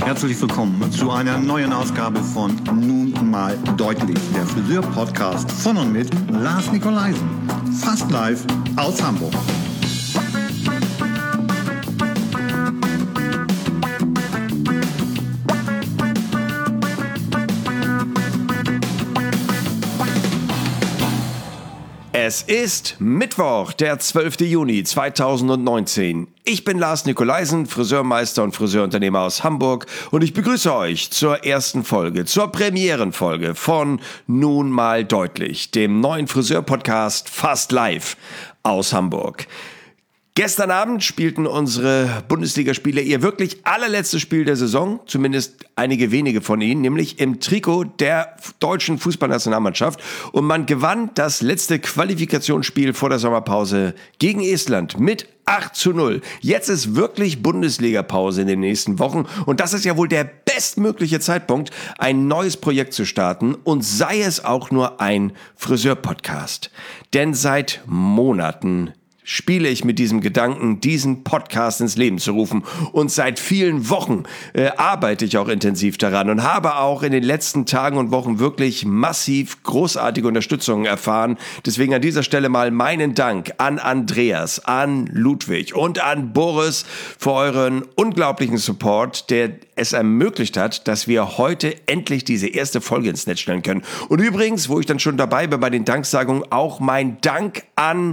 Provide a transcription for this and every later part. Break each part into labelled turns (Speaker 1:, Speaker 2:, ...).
Speaker 1: Herzlich willkommen zu einer neuen Ausgabe von Nun mal deutlich, der Friseur-Podcast von und mit Lars Nikolaisen. Fast live aus Hamburg.
Speaker 2: Es ist Mittwoch, der 12. Juni 2019. Ich bin Lars Nikolaisen, Friseurmeister und Friseurunternehmer aus Hamburg und ich begrüße euch zur ersten Folge, zur Premierenfolge von Nun mal deutlich, dem neuen Friseur-Podcast Fast Live aus Hamburg. Gestern Abend spielten unsere Bundesligaspieler ihr wirklich allerletztes Spiel der Saison, zumindest einige wenige von ihnen, nämlich im Trikot der deutschen Fußballnationalmannschaft. Und man gewann das letzte Qualifikationsspiel vor der Sommerpause gegen Estland mit 8:0. Jetzt ist wirklich Bundesliga-Pause in den nächsten Wochen und das ist ja wohl der bestmögliche Zeitpunkt, ein neues Projekt zu starten und sei es auch nur ein Friseur-Podcast. Denn seit Monaten spiele ich mit diesem Gedanken, diesen Podcast ins Leben zu rufen. Und seit vielen Wochen arbeite ich auch intensiv daran und habe auch in den letzten Tagen und Wochen wirklich massiv großartige Unterstützung erfahren. Deswegen an dieser Stelle mal meinen Dank an Andreas, an Ludwig und an Boris für euren unglaublichen Support, der es ermöglicht hat, dass wir heute endlich diese erste Folge ins Netz stellen können. Und übrigens, wo ich dann schon dabei bin bei den Danksagungen, auch mein Dank an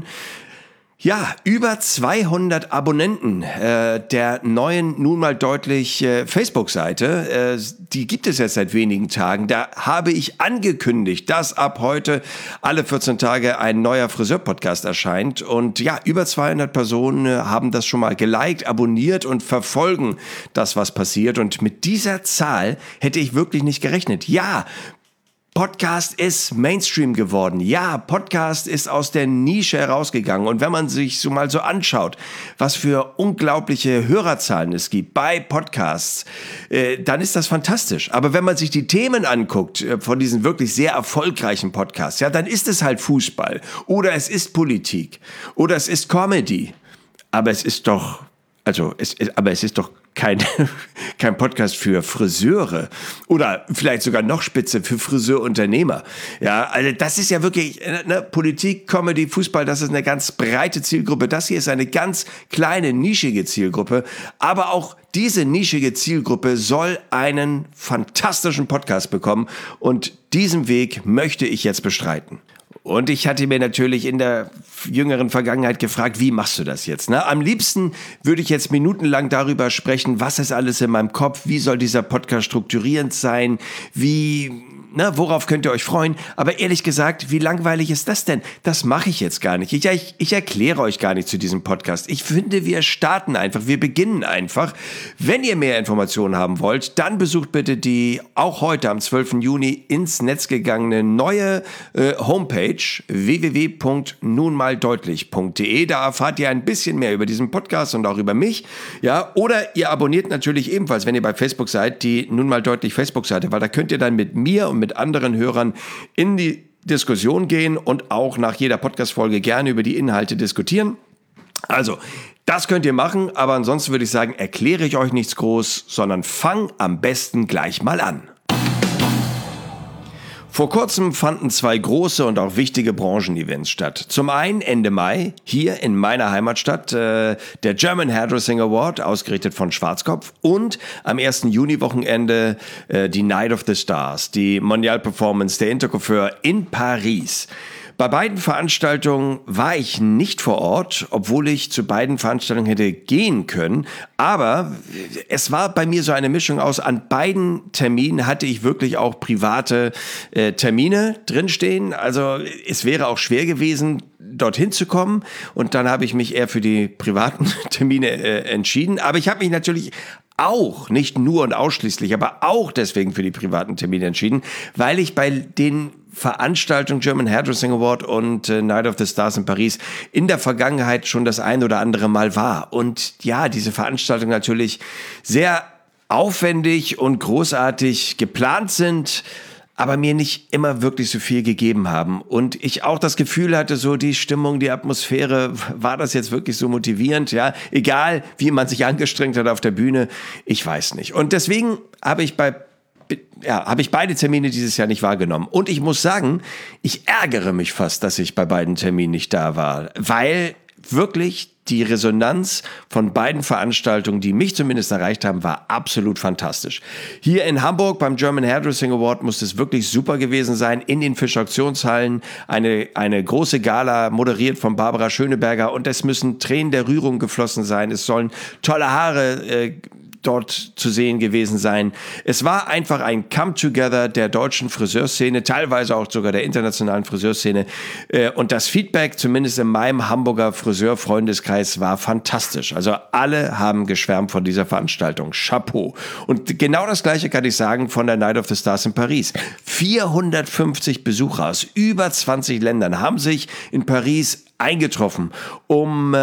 Speaker 2: über 200 Abonnenten der neuen Nun mal deutlich Facebook-Seite. Die gibt es jetzt seit wenigen Tagen. Da habe ich angekündigt, dass ab heute alle 14 Tage ein neuer Friseur-Podcast erscheint. Und ja, über 200 Personen haben das schon mal geliked, abonniert und verfolgen das, was passiert. Und mit dieser Zahl hätte ich wirklich nicht gerechnet. Ja, Podcast ist Mainstream geworden. Ja, Podcast ist aus der Nische herausgegangen. Und wenn man sich so mal so anschaut, was für unglaubliche Hörerzahlen es gibt bei Podcasts, dann ist das fantastisch. Aber wenn man sich die Themen anguckt von diesen wirklich sehr erfolgreichen Podcasts, ja, dann ist es halt Fußball oder es ist Politik oder es ist Comedy. Aber es ist doch kein Podcast für Friseure oder vielleicht sogar noch spitze für Friseurunternehmer. Ja, also das ist ja wirklich Politik, Comedy, Fußball, das ist eine ganz breite Zielgruppe. Das hier ist eine ganz kleine, nischige Zielgruppe. Aber auch diese nischige Zielgruppe soll einen fantastischen Podcast bekommen und diesen Weg möchte ich jetzt bestreiten. Und ich hatte mir natürlich in der jüngeren Vergangenheit gefragt, wie machst du das jetzt? Ne? Am liebsten würde ich jetzt minutenlang darüber sprechen, was ist alles in meinem Kopf, wie soll dieser Podcast strukturierend sein, worauf könnt ihr euch freuen? Aber ehrlich gesagt, wie langweilig ist das denn? Das mache ich jetzt gar nicht. Ich erkläre euch gar nicht zu diesem Podcast. Ich finde, wir starten einfach, wir beginnen einfach. Wenn ihr mehr Informationen haben wollt, dann besucht bitte die auch heute am 12. Juni ins Netz gegangene neue Homepage www.nunmaldeutlich.de. Da erfahrt ihr ein bisschen mehr über diesen Podcast und auch über mich. Ja, oder ihr abonniert natürlich ebenfalls, wenn ihr bei Facebook seid, die Nun mal deutlich Facebook-Seite, weil da könnt ihr dann mit mir und mit anderen Hörern in die Diskussion gehen und auch nach jeder Podcast-Folge gerne über die Inhalte diskutieren. Also, das könnt ihr machen, aber ansonsten würde ich sagen, erkläre ich euch nichts groß, sondern fang am besten gleich mal an. Vor kurzem fanden zwei große und auch wichtige Branchenevents statt. Zum einen Ende Mai, hier in meiner Heimatstadt, der German Hairdressing Award, ausgerichtet von Schwarzkopf, und am 1. Juni-Wochenende die Night of the Stars, die Mondial Performance der Intercoiffeur in Paris. Bei beiden Veranstaltungen war ich nicht vor Ort, obwohl ich zu beiden Veranstaltungen hätte gehen können. Aber es war bei mir so eine Mischung aus. An beiden Terminen hatte ich wirklich auch private Termine drinstehen. Also es wäre auch schwer gewesen, dorthin zu kommen. Und dann habe ich mich eher für die privaten Termine entschieden. Aber ich habe mich natürlich auch, nicht nur und ausschließlich, aber auch deswegen für die privaten Termine entschieden, weil ich bei den Veranstaltung German Hairdressing Award und Night of the Stars in Paris in der Vergangenheit schon das ein oder andere Mal war. Und ja, diese Veranstaltungen natürlich sehr aufwendig und großartig geplant sind, aber mir nicht immer wirklich so viel gegeben haben. Und ich auch das Gefühl hatte, so die Stimmung, die Atmosphäre, war das jetzt wirklich so motivierend? Ja, egal, wie man sich angestrengt hat auf der Bühne, ich weiß nicht. Und deswegen habe ich beide Termine dieses Jahr nicht wahrgenommen. Und ich muss sagen, ich ärgere mich fast, dass ich bei beiden Terminen nicht da war, weil wirklich die Resonanz von beiden Veranstaltungen, die mich zumindest erreicht haben, war absolut fantastisch. Hier in Hamburg beim German Hairdressing Award muss es wirklich super gewesen sein. In den Fisch-Auktionshallen eine große Gala, moderiert von Barbara Schöneberger. Und es müssen Tränen der Rührung geflossen sein. Es sollen tolle Haare dort zu sehen gewesen sein. Es war einfach ein Come-Together der deutschen Friseurszene, teilweise auch sogar der internationalen Friseurszene. Und das Feedback, zumindest in meinem Hamburger Friseurfreundeskreis, war fantastisch. Also alle haben geschwärmt von dieser Veranstaltung. Chapeau. Und genau das Gleiche kann ich sagen von der Night of the Stars in Paris. 450 Besucher aus über 20 Ländern haben sich in Paris eingetroffen, um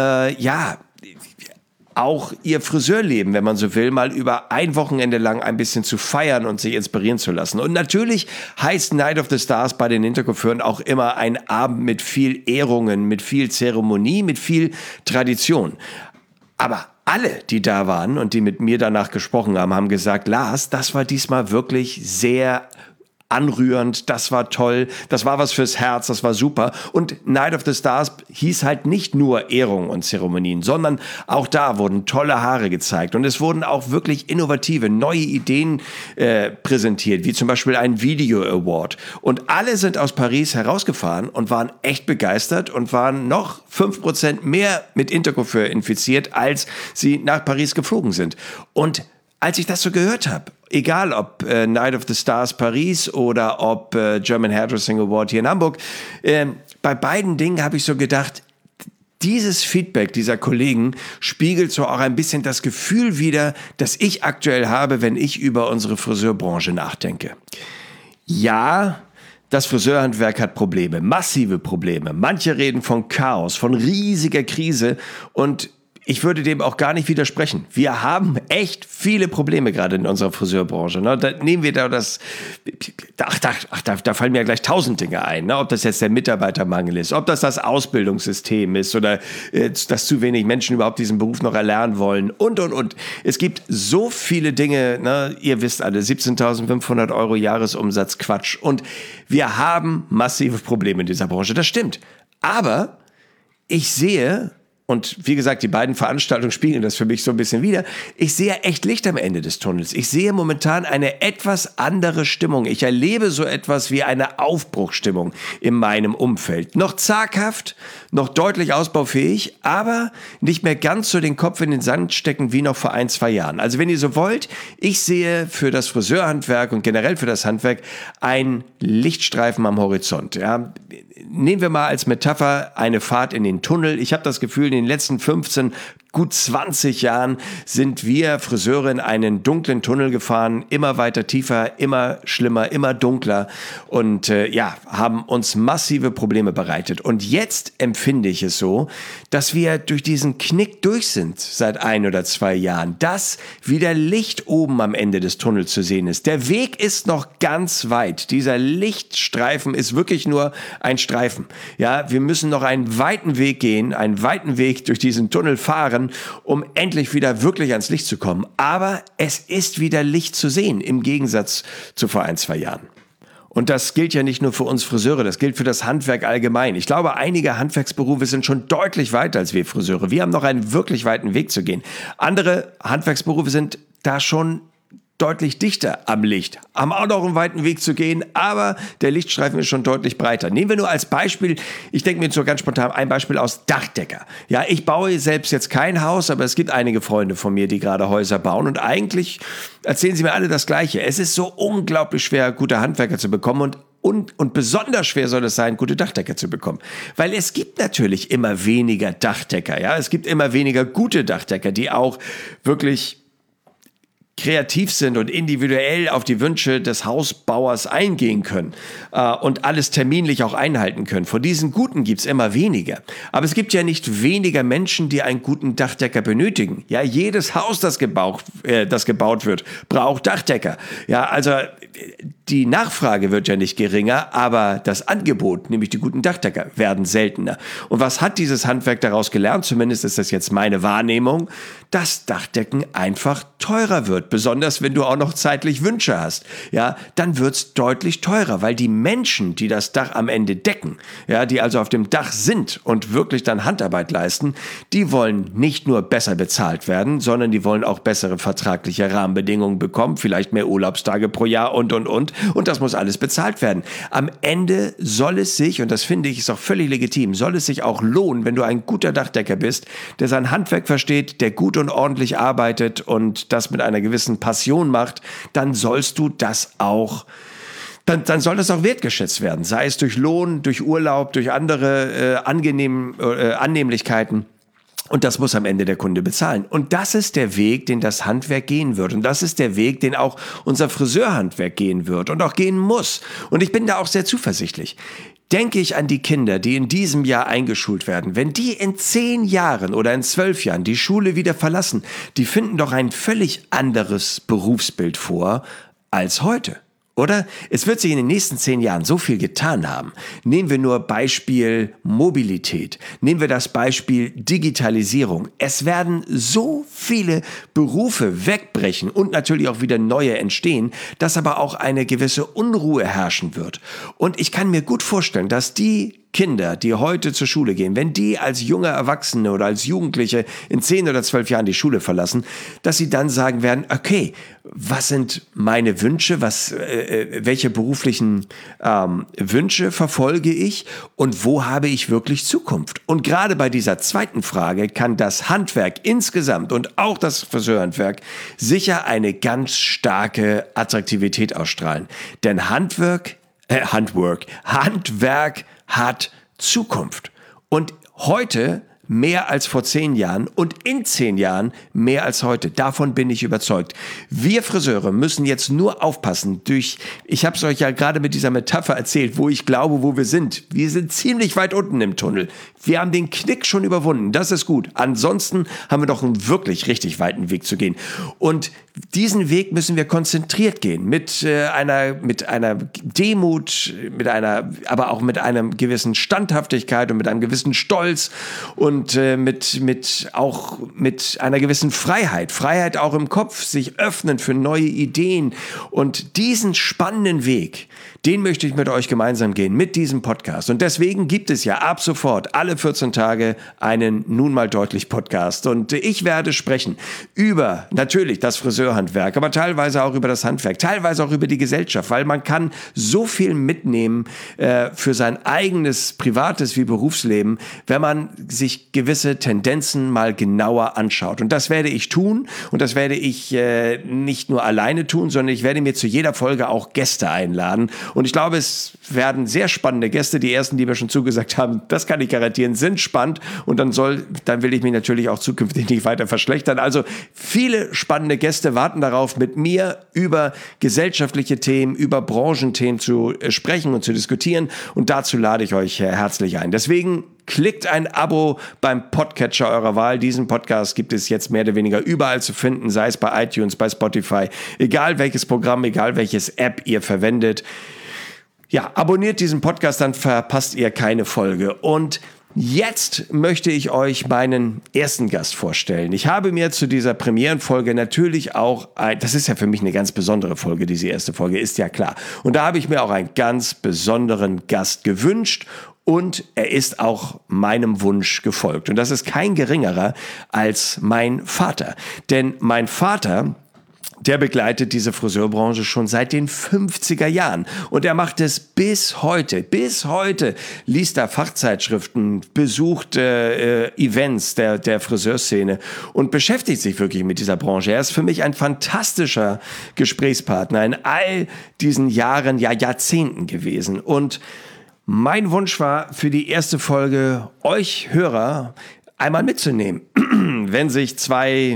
Speaker 2: auch ihr Friseurleben, wenn man so will, mal über ein Wochenende lang ein bisschen zu feiern und sich inspirieren zu lassen. Und natürlich heißt Night of the Stars bei den Hinterkoiffeuren auch immer ein Abend mit viel Ehrungen, mit viel Zeremonie, mit viel Tradition. Aber alle, die da waren und die mit mir danach gesprochen haben, haben gesagt, Lars, das war diesmal wirklich sehr anrührend, das war toll, das war was fürs Herz, das war super. Und Night of the Stars hieß halt nicht nur Ehrungen und Zeremonien, sondern auch da wurden tolle Haare gezeigt und es wurden auch wirklich innovative, neue Ideen präsentiert, wie zum Beispiel ein Video Award. Und alle sind aus Paris herausgefahren und waren echt begeistert und waren noch 5% mehr mit Intercoiffeur infiziert, als sie nach Paris geflogen sind. Und als ich das so gehört habe, egal ob Night of the Stars Paris oder ob German Hairdressing Award hier in Hamburg, bei beiden Dingen habe ich so gedacht, dieses Feedback dieser Kollegen spiegelt so auch ein bisschen das Gefühl wider, das ich aktuell habe, wenn ich über unsere Friseurbranche nachdenke. Ja, das Friseurhandwerk hat Probleme, massive Probleme. Manche reden von Chaos, von riesiger Krise und ich würde dem auch gar nicht widersprechen. Wir haben echt viele Probleme gerade in unserer Friseurbranche. Ne? Da nehmen wir da da fallen mir ja gleich 1000 Dinge ein. Ne? Ob das jetzt der Mitarbeitermangel ist, ob das Ausbildungssystem ist oder dass zu wenig Menschen überhaupt diesen Beruf noch erlernen wollen und. Es gibt so viele Dinge, ne? Ihr wisst alle, 17.500 € Jahresumsatz, Quatsch. Und wir haben massive Probleme in dieser Branche, das stimmt. Aber ich sehe, und wie gesagt, die beiden Veranstaltungen spiegeln das für mich so ein bisschen wider. Ich sehe echt Licht am Ende des Tunnels. Ich sehe momentan eine etwas andere Stimmung. Ich erlebe so etwas wie eine Aufbruchsstimmung in meinem Umfeld. Noch zaghaft, noch deutlich ausbaufähig, aber nicht mehr ganz so den Kopf in den Sand stecken wie noch vor 1-2 Jahren. Also wenn ihr so wollt, ich sehe für das Friseurhandwerk und generell für das Handwerk einen Lichtstreifen am Horizont. Ja, nehmen wir mal als Metapher eine Fahrt in den Tunnel. Ich habe das Gefühl, in den letzten 15, gut 20 Jahren sind wir Friseure in einen dunklen Tunnel gefahren, immer weiter tiefer, immer schlimmer, immer dunkler und haben uns massive Probleme bereitet. Und jetzt empfinde ich es so, dass wir durch diesen Knick durch sind seit 1 oder 2 Jahren, dass wieder Licht oben am Ende des Tunnels zu sehen ist. Der Weg ist noch ganz weit. Dieser Lichtstreifen ist wirklich nur ein Streifen. Ja, wir müssen noch einen weiten Weg gehen, einen weiten Weg durch diesen Tunnel fahren, um endlich wieder wirklich ans Licht zu kommen. Aber es ist wieder Licht zu sehen, im Gegensatz zu vor 1-2 Jahren. Und das gilt ja nicht nur für uns Friseure, das gilt für das Handwerk allgemein. Ich glaube, einige Handwerksberufe sind schon deutlich weiter als wir Friseure. Wir haben noch einen wirklich weiten Weg zu gehen. Andere Handwerksberufe sind da schon deutlich dichter am Licht, haben auch noch einen weiten Weg zu gehen, aber der Lichtstreifen ist schon deutlich breiter. Nehmen wir nur als Beispiel, ich denke mir jetzt so ganz spontan ein Beispiel aus Dachdecker. Ja, ich baue selbst jetzt kein Haus, aber es gibt einige Freunde von mir, die gerade Häuser bauen und eigentlich erzählen sie mir alle das Gleiche. Es ist so unglaublich schwer, gute Handwerker zu bekommen und besonders schwer soll es sein, gute Dachdecker zu bekommen. Weil es gibt natürlich immer weniger Dachdecker, ja, es gibt immer weniger gute Dachdecker, die auch wirklich kreativ sind und individuell auf die Wünsche des Hausbauers eingehen können und alles terminlich auch einhalten können. Von diesen Guten gibt's immer weniger. Aber es gibt ja nicht weniger Menschen, die einen guten Dachdecker benötigen. Ja, jedes Haus, das gebaut wird, braucht Dachdecker. Ja, also die Nachfrage wird ja nicht geringer, aber das Angebot, nämlich die guten Dachdecker, werden seltener. Und was hat dieses Handwerk daraus gelernt? Zumindest ist das jetzt meine Wahrnehmung, dass Dachdecken einfach teurer wird. Besonders wenn du auch noch zeitlich Wünsche hast. Ja, dann wird's deutlich teurer, weil die Menschen, die das Dach am Ende decken, ja, die also auf dem Dach sind und wirklich dann Handarbeit leisten, die wollen nicht nur besser bezahlt werden, sondern die wollen auch bessere vertragliche Rahmenbedingungen bekommen, vielleicht mehr Urlaubstage pro Jahr und. Und das muss alles bezahlt werden. Am Ende soll es sich, und das finde ich ist auch völlig legitim, soll es sich auch lohnen, wenn du ein guter Dachdecker bist, der sein Handwerk versteht, der gut und ordentlich arbeitet und das mit einer gewissen Passion macht, dann sollst du das auch dann soll das auch wertgeschätzt werden, sei es durch Lohn, durch Urlaub, durch andere Annehmlichkeiten. Und das muss am Ende der Kunde bezahlen. Und das ist der Weg, den das Handwerk gehen wird. Und das ist der Weg, den auch unser Friseurhandwerk gehen wird und auch gehen muss. Und ich bin da auch sehr zuversichtlich. Denke ich an die Kinder, die in diesem Jahr eingeschult werden. Wenn die in 10 Jahren oder in 12 Jahren die Schule wieder verlassen, die finden doch ein völlig anderes Berufsbild vor als heute. Oder? Es wird sich in den nächsten 10 Jahren so viel getan haben. Nehmen wir nur Beispiel Mobilität. Nehmen wir das Beispiel Digitalisierung. Es werden so viele Berufe wegbrechen und natürlich auch wieder neue entstehen, dass aber auch eine gewisse Unruhe herrschen wird. Und ich kann mir gut vorstellen, dass die Kinder, die heute zur Schule gehen, wenn die als junge Erwachsene oder als Jugendliche in 10 oder 12 Jahren die Schule verlassen, dass sie dann sagen werden, okay, was sind meine Wünsche, welche beruflichen Wünsche verfolge ich und wo habe ich wirklich Zukunft? Und gerade bei dieser zweiten Frage kann das Handwerk insgesamt und auch das Friseurhandwerk sicher eine ganz starke Attraktivität ausstrahlen. Denn Handwerk hat Zukunft. Und heute mehr als vor 10 Jahren und in 10 Jahren mehr als heute. Davon bin ich überzeugt. Wir Friseure müssen jetzt nur aufpassen. Ich habe es euch ja gerade mit dieser Metapher erzählt, wo ich glaube, wo wir sind. Wir sind ziemlich weit unten im Tunnel. Wir haben den Knick schon überwunden. Das ist gut. Ansonsten haben wir doch einen wirklich richtig weiten Weg zu gehen. Und diesen Weg müssen wir konzentriert gehen. Mit einer Demut, aber auch mit einer gewissen Standhaftigkeit und mit einem gewissen Stolz und mit einer gewissen Freiheit. Freiheit auch im Kopf, sich öffnen für neue Ideen. Und diesen spannenden Weg, den möchte ich mit euch gemeinsam gehen, mit diesem Podcast. Und deswegen gibt es ja ab sofort alle 14 Tage einen Nun mal deutlich Podcast. Und ich werde sprechen über natürlich das Friseurhandwerk, aber teilweise auch über das Handwerk, teilweise auch über die Gesellschaft, weil man kann so viel mitnehmen für sein eigenes privates wie Berufsleben, wenn man sich gewisse Tendenzen mal genauer anschaut. Und das werde ich tun und das werde ich nicht nur alleine tun, sondern ich werde mir zu jeder Folge auch Gäste einladen. Und ich glaube, es werden sehr spannende Gäste. Die ersten, die mir schon zugesagt haben, das kann ich garantieren, sind spannend. Und dann will ich mich natürlich auch zukünftig nicht weiter verschlechtern. Also viele spannende Gäste warten darauf, mit mir über gesellschaftliche Themen, über Branchenthemen zu sprechen und zu diskutieren. Und dazu lade ich euch herzlich ein. Deswegen klickt ein Abo beim Podcatcher eurer Wahl. Diesen Podcast gibt es jetzt mehr oder weniger überall zu finden, sei es bei iTunes, bei Spotify, egal welches Programm, egal welches App ihr verwendet. Ja, abonniert diesen Podcast, dann verpasst ihr keine Folge. Und jetzt möchte ich euch meinen ersten Gast vorstellen. Ich habe mir zu dieser Premierenfolge natürlich auch, das ist ja für mich eine ganz besondere Folge, diese erste Folge, ist ja klar. Und da habe ich mir auch einen ganz besonderen Gast gewünscht. Und er ist auch meinem Wunsch gefolgt. Und das ist kein geringerer als mein Vater. Denn mein Vater, der begleitet diese Friseurbranche schon seit den 50er Jahren. Und er macht es bis heute. Bis heute liest er Fachzeitschriften, besucht Events der Friseurszene und beschäftigt sich wirklich mit dieser Branche. Er ist für mich ein fantastischer Gesprächspartner in all diesen Jahren, ja Jahrzehnten gewesen. Und mein Wunsch war für die erste Folge, euch Hörer einmal mitzunehmen, wenn sich zwei,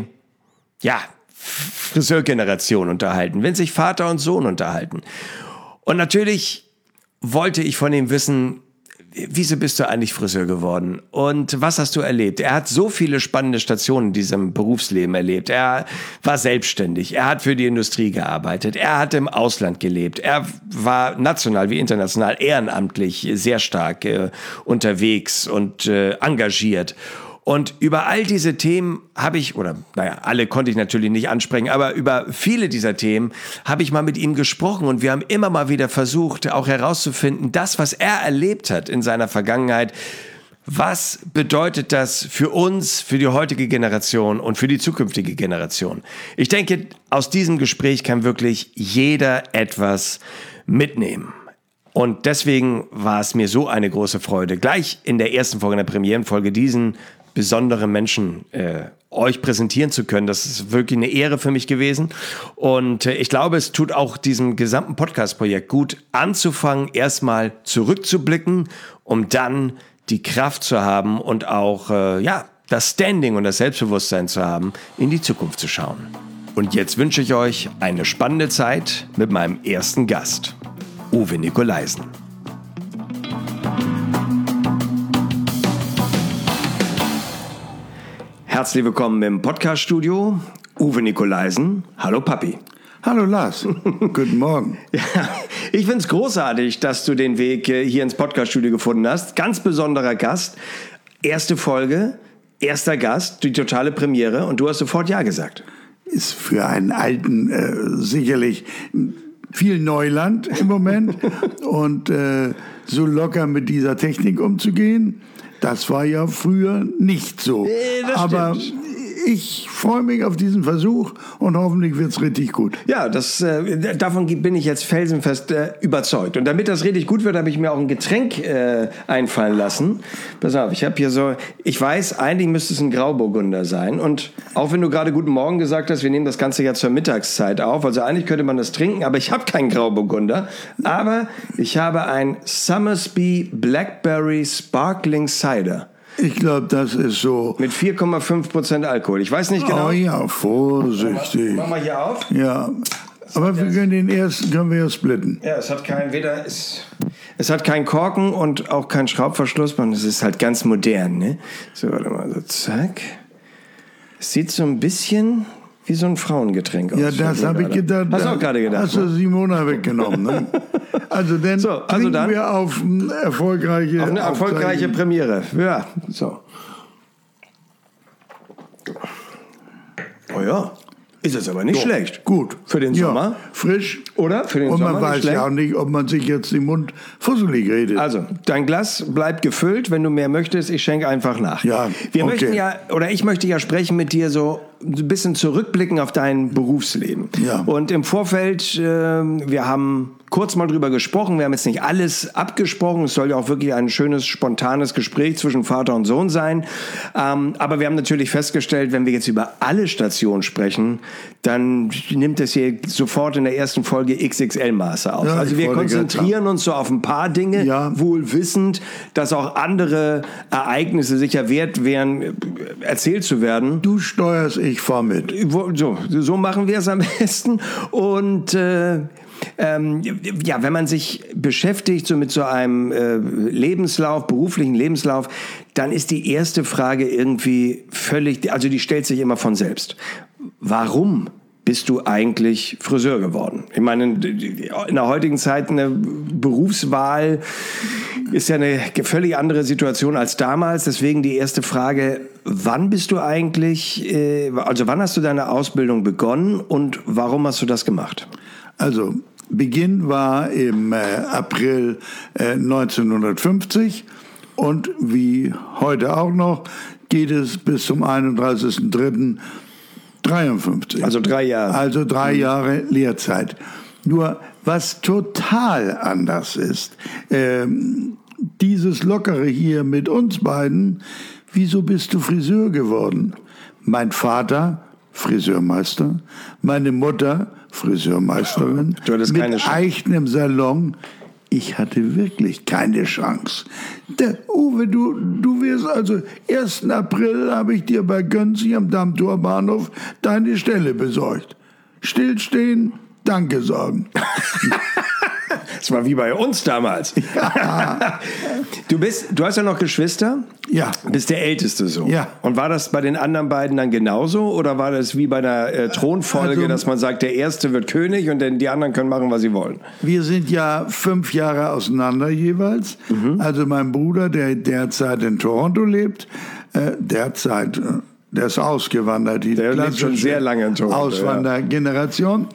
Speaker 2: Friseurgenerationen unterhalten, wenn sich Vater und Sohn unterhalten. Und natürlich wollte ich von ihm wissen, wieso bist du eigentlich Friseur geworden? Und was hast du erlebt? Er hat so viele spannende Stationen in diesem Berufsleben erlebt. Er war selbstständig. Er hat für die Industrie gearbeitet. Er hat im Ausland gelebt. Er war national wie international ehrenamtlich sehr stark unterwegs und engagiert. Und über all diese Themen habe ich, alle konnte ich natürlich nicht ansprechen, aber über viele dieser Themen habe ich mal mit ihm gesprochen und wir haben immer mal wieder versucht, auch herauszufinden, das, was er erlebt hat in seiner Vergangenheit, was bedeutet das für uns, für die heutige Generation und für die zukünftige Generation? Ich denke, aus diesem Gespräch kann wirklich jeder etwas mitnehmen. Und deswegen war es mir so eine große Freude, gleich in der ersten Folge, in der Premierenfolge, diesen besonderen Menschen euch präsentieren zu können. Das ist wirklich eine Ehre für mich gewesen. Und ich glaube, es tut auch diesem gesamten Podcast-Projekt gut, anzufangen, erstmal zurückzublicken, um dann die Kraft zu haben und auch das Standing und das Selbstbewusstsein zu haben, in die Zukunft zu schauen. Und jetzt wünsche ich euch eine spannende Zeit mit meinem ersten Gast, Uwe Nikolaisen. Herzlich willkommen im Podcast-Studio, Uwe Nikolaisen. Hallo Papi.
Speaker 3: Hallo Lars, guten Morgen.
Speaker 2: Ja, ich finde es großartig, dass du den Weg hier ins Podcast-Studio gefunden hast. Ganz besonderer Gast, erste Folge, erster Gast, die totale Premiere und du hast sofort Ja gesagt.
Speaker 3: Ist für einen Alten sicherlich viel Neuland im Moment und so locker mit dieser Technik umzugehen, das war ja früher nicht so. Aber ich freue mich auf diesen Versuch und hoffentlich wird es richtig gut.
Speaker 2: Ja, davon bin ich jetzt felsenfest überzeugt. Und damit das richtig gut wird, habe ich mir auch ein Getränk einfallen lassen. Pass auf, ich habe hier so, ich weiß, eigentlich müsste es ein Grauburgunder sein. Und auch wenn du gerade Guten Morgen gesagt hast, wir nehmen das Ganze ja zur Mittagszeit auf. Also eigentlich könnte man das trinken, aber ich habe keinen Grauburgunder. Aber ich habe ein Somersby Blackberry Sparkling Cider.
Speaker 3: Ich glaube, das ist so.
Speaker 2: Mit 4,5% Alkohol. Ich weiß nicht genau.
Speaker 3: Oh ja, vorsichtig.
Speaker 2: Machen wir hier auf?
Speaker 3: Ja. Aber wir können den ersten ja splitten.
Speaker 2: Ja, es hat keinen Korken und auch keinen Schraubverschluss. Es ist halt ganz modern, ne? So, warte mal, so zack. Es sieht so ein bisschen wie so ein Frauengetränk aus.
Speaker 3: Ja, das habe ich gedacht.
Speaker 2: Hast du auch gerade gedacht?
Speaker 3: Hast du Simona weggenommen, ne? Also dann trinken wir auf eine erfolgreiche
Speaker 2: Premiere. Ja, so. Oh ja, ist jetzt aber nicht schlecht.
Speaker 3: Gut.
Speaker 2: Für den Sommer.
Speaker 3: Ja, frisch.
Speaker 2: Oder? Für den
Speaker 3: Und
Speaker 2: Sommer
Speaker 3: man weiß ja auch nicht, ob man sich jetzt den Mund fusselig redet.
Speaker 2: Also, dein Glas bleibt gefüllt. Wenn du mehr möchtest, ich schenke einfach nach.
Speaker 3: Ja,
Speaker 2: ich möchte ja sprechen mit dir so ein bisschen zurückblicken auf dein Berufsleben.
Speaker 3: Ja.
Speaker 2: Und im Vorfeld, wir haben kurz mal drüber gesprochen. Wir haben jetzt nicht alles abgesprochen. Es soll ja auch wirklich ein schönes, spontanes Gespräch zwischen Vater und Sohn sein. Aber wir haben natürlich festgestellt, wenn wir jetzt über alle Stationen sprechen, dann nimmt es hier sofort in der ersten Folge XXL-Maße aus.
Speaker 3: Ja,
Speaker 2: also wir konzentrieren uns so auf ein paar Dinge, wohl wissend, dass auch andere Ereignisse sicher wert wären, erzählt zu werden.
Speaker 3: Du steuerst, ich fahr mit.
Speaker 2: So machen wir es am besten. Und wenn man sich beschäftigt so mit so einem beruflichen Lebenslauf, dann ist die erste Frage irgendwie die stellt sich immer von selbst. Warum bist du eigentlich Friseur geworden? Ich meine, in der heutigen Zeit eine Berufswahl ist ja eine völlig andere Situation als damals. Deswegen die erste Frage, wann hast du deine Ausbildung begonnen und warum hast du das gemacht?
Speaker 3: Also, Beginn war im April 1950 und wie heute auch noch geht es bis zum 31.03.53.
Speaker 2: Also 3 Jahre.
Speaker 3: Also 3 Jahre Lehrzeit. Nur was total anders ist, dieses Lockere hier mit uns beiden, wieso bist du Friseur geworden? Mein Vater, Friseurmeister, meine Mutter, Friseurmeisterin, mit eigenem Salon. Ich hatte wirklich keine Chance. Uwe, du wirst also 1. April habe ich dir bei Gönzi am Dammtorbahnhof deine Stelle besorgt. Stillstehen, Danke sagen.
Speaker 2: Das war wie bei uns damals. Ja. Du hast ja noch Geschwister?
Speaker 3: Ja.
Speaker 2: Bist der Älteste so?
Speaker 3: Ja.
Speaker 2: Und war das bei den anderen beiden dann genauso? Oder war das wie bei der Thronfolge, dass man sagt, der Erste wird König und dann die anderen können machen, was sie wollen?
Speaker 3: Wir sind ja 5 Jahre auseinander jeweils. Also mein Bruder, der derzeit in Toronto lebt, der ist ausgewandert.
Speaker 2: Der lebt schon sehr lange in Toronto.
Speaker 3: Auswandergeneration.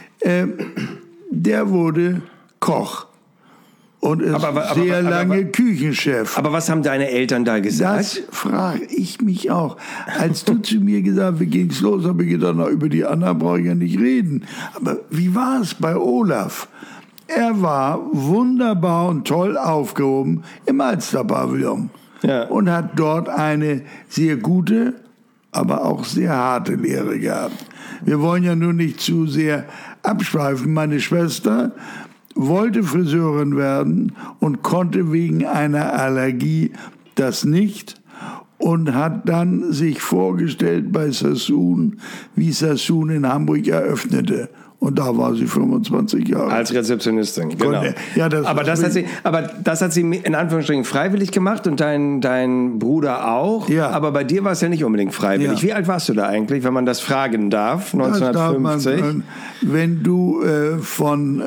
Speaker 3: Der wurde Koch. Und ist sehr lange Küchenchef.
Speaker 2: Aber was haben deine Eltern da gesagt?
Speaker 3: Das frage ich mich auch. Als du zu mir gesagt hast, wie ging's los, habe ich gedacht, na, über die anderen brauche ich ja nicht reden. Aber wie war es bei Olaf? Er war wunderbar und toll aufgehoben im Alsterpavillon. Ja. Und hat dort eine sehr gute, aber auch sehr harte Lehre gehabt. Wir wollen ja nur nicht zu sehr abschweifen. Meine Schwester wollte Friseurin werden und konnte wegen einer Allergie das nicht und hat dann sich vorgestellt bei Sassoon, wie Sassoon in Hamburg eröffnete. Und da war sie 25 Jahre.
Speaker 2: Als Rezeptionistin, genau.
Speaker 3: Ja,
Speaker 2: aber das hat sie in Anführungsstrichen freiwillig gemacht und dein Bruder auch. Ja. Aber bei dir war es ja nicht unbedingt freiwillig. Ja. Wie alt warst du da eigentlich, wenn man das fragen darf, 1950?
Speaker 3: Darf man, wenn du von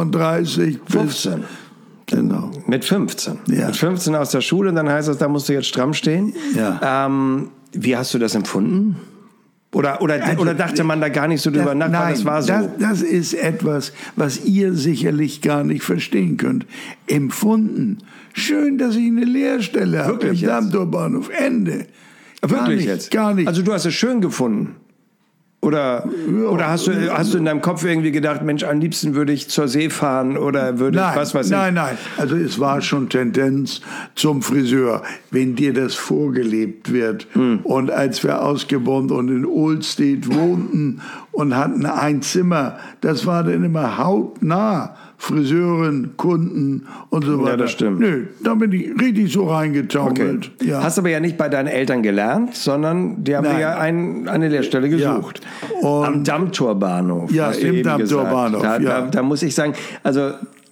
Speaker 3: 35 bis
Speaker 2: 15. Genau. Mit 15. Ja. Mit 15 aus der Schule, dann heißt das, da musst du jetzt stramm stehen. Ja. Wie hast du das empfunden? Oder dachte man da gar nicht so drüber nach, weil das war so?
Speaker 3: Das ist etwas, was ihr sicherlich gar nicht verstehen könnt. Empfunden. Schön, dass ich eine Lehrstelle habe im Dammtorbahnhof. Ende.
Speaker 2: Wirklich jetzt?
Speaker 3: Gar nicht.
Speaker 2: Also du hast es schön gefunden? Oder hast du in deinem Kopf irgendwie gedacht, Mensch, am liebsten würde ich zur See fahren oder würde was weiß ich?
Speaker 3: Nein. Also es war schon Tendenz zum Friseur, wenn dir das vorgelebt wird. Und als wir ausgebombt und in Oldstedt wohnten und hatten ein Zimmer, das war dann immer hautnah. Friseurin, Kunden und so weiter.
Speaker 2: Ja, das stimmt.
Speaker 3: Nö, da bin ich richtig so reingetaumelt.
Speaker 2: Okay. Ja. Hast aber ja nicht bei deinen Eltern gelernt, sondern die haben dir ja eine Lehrstelle gesucht. Ja. Am Dammtorbahnhof.
Speaker 3: Ja, im Dammtorbahnhof.
Speaker 2: Da muss ich sagen, also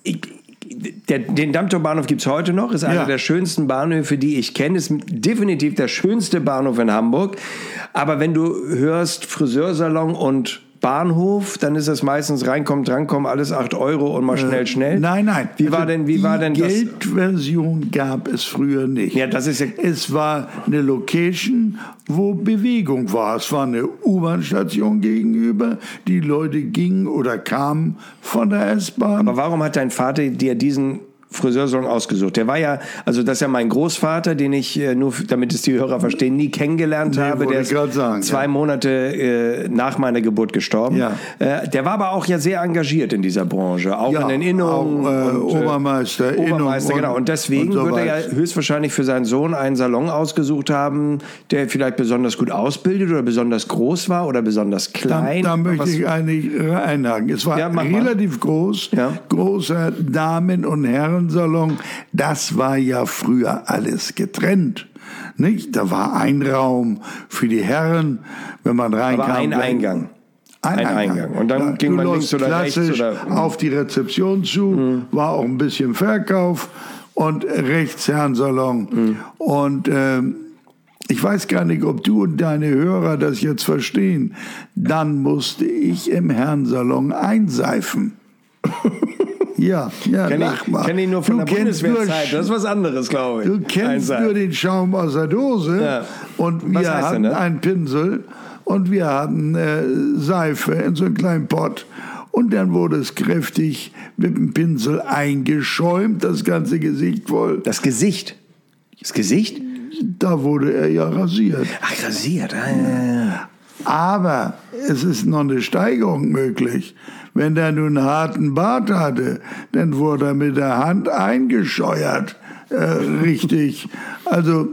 Speaker 2: den Dammtorbahnhof gibt es heute noch, ist einer der schönsten Bahnhöfe, die ich kenne, ist definitiv der schönste Bahnhof in Hamburg. Aber wenn du hörst Friseursalon und Bahnhof, dann ist es meistens reinkommen, drankommen, alles 8 Euro und mal schnell.
Speaker 3: Nein.
Speaker 2: Wie war denn das?
Speaker 3: Geldversion gab es früher nicht.
Speaker 2: Ja, das ist ja.
Speaker 3: Es war eine Location, wo Bewegung war. Es war eine U-Bahn-Station gegenüber. Die Leute gingen oder kamen von der S-Bahn.
Speaker 2: Aber warum hat dein Vater dir diesen Friseursalon ausgesucht? Der war ja, also das ist ja mein Großvater, den ich nur, damit es die Hörer verstehen, nie kennengelernt habe. Der ist 2 Monate nach meiner Geburt gestorben. Ja. Der war aber auch ja sehr engagiert in dieser Branche, auch in den Innungen.
Speaker 3: Obermeister,
Speaker 2: genau. Und deswegen wird er ja höchstwahrscheinlich für seinen Sohn einen Salon ausgesucht haben, der vielleicht besonders gut ausbildet oder besonders groß war oder besonders klein.
Speaker 3: Da möchte ich eigentlich einhaken. Es war relativ groß, großer Damen- und Herren Salon, das war ja früher alles getrennt. Nicht? Da war ein Raum für die Herren, wenn man reinkam.
Speaker 2: Aber ein Eingang. Ein Eingang. Und dann ging man links oder rechts.
Speaker 3: Auf die Rezeption zu, war auch ein bisschen Verkauf und rechts Herrensalon. Und ich weiß gar nicht, ob du und deine Hörer das jetzt verstehen. Dann musste ich im Herrensalon einseifen. Ja,
Speaker 2: Kenn ich nur von der Bundeswehrzeit. Das ist was anderes, glaube ich.
Speaker 3: Du kennst nur den Schaum aus der Dose. Ja. Und wir hatten einen Pinsel und wir hatten Seife in so einem kleinen Pott. Und dann wurde es kräftig mit dem Pinsel eingeschäumt, das ganze Gesicht voll.
Speaker 2: Das Gesicht? Das Gesicht?
Speaker 3: Da wurde er ja rasiert.
Speaker 2: Ach, rasiert. Ja.
Speaker 3: Aber es ist noch eine Steigerung möglich. Wenn der nun einen harten Bart hatte, dann wurde er mit der Hand eingescheuert. Richtig. Also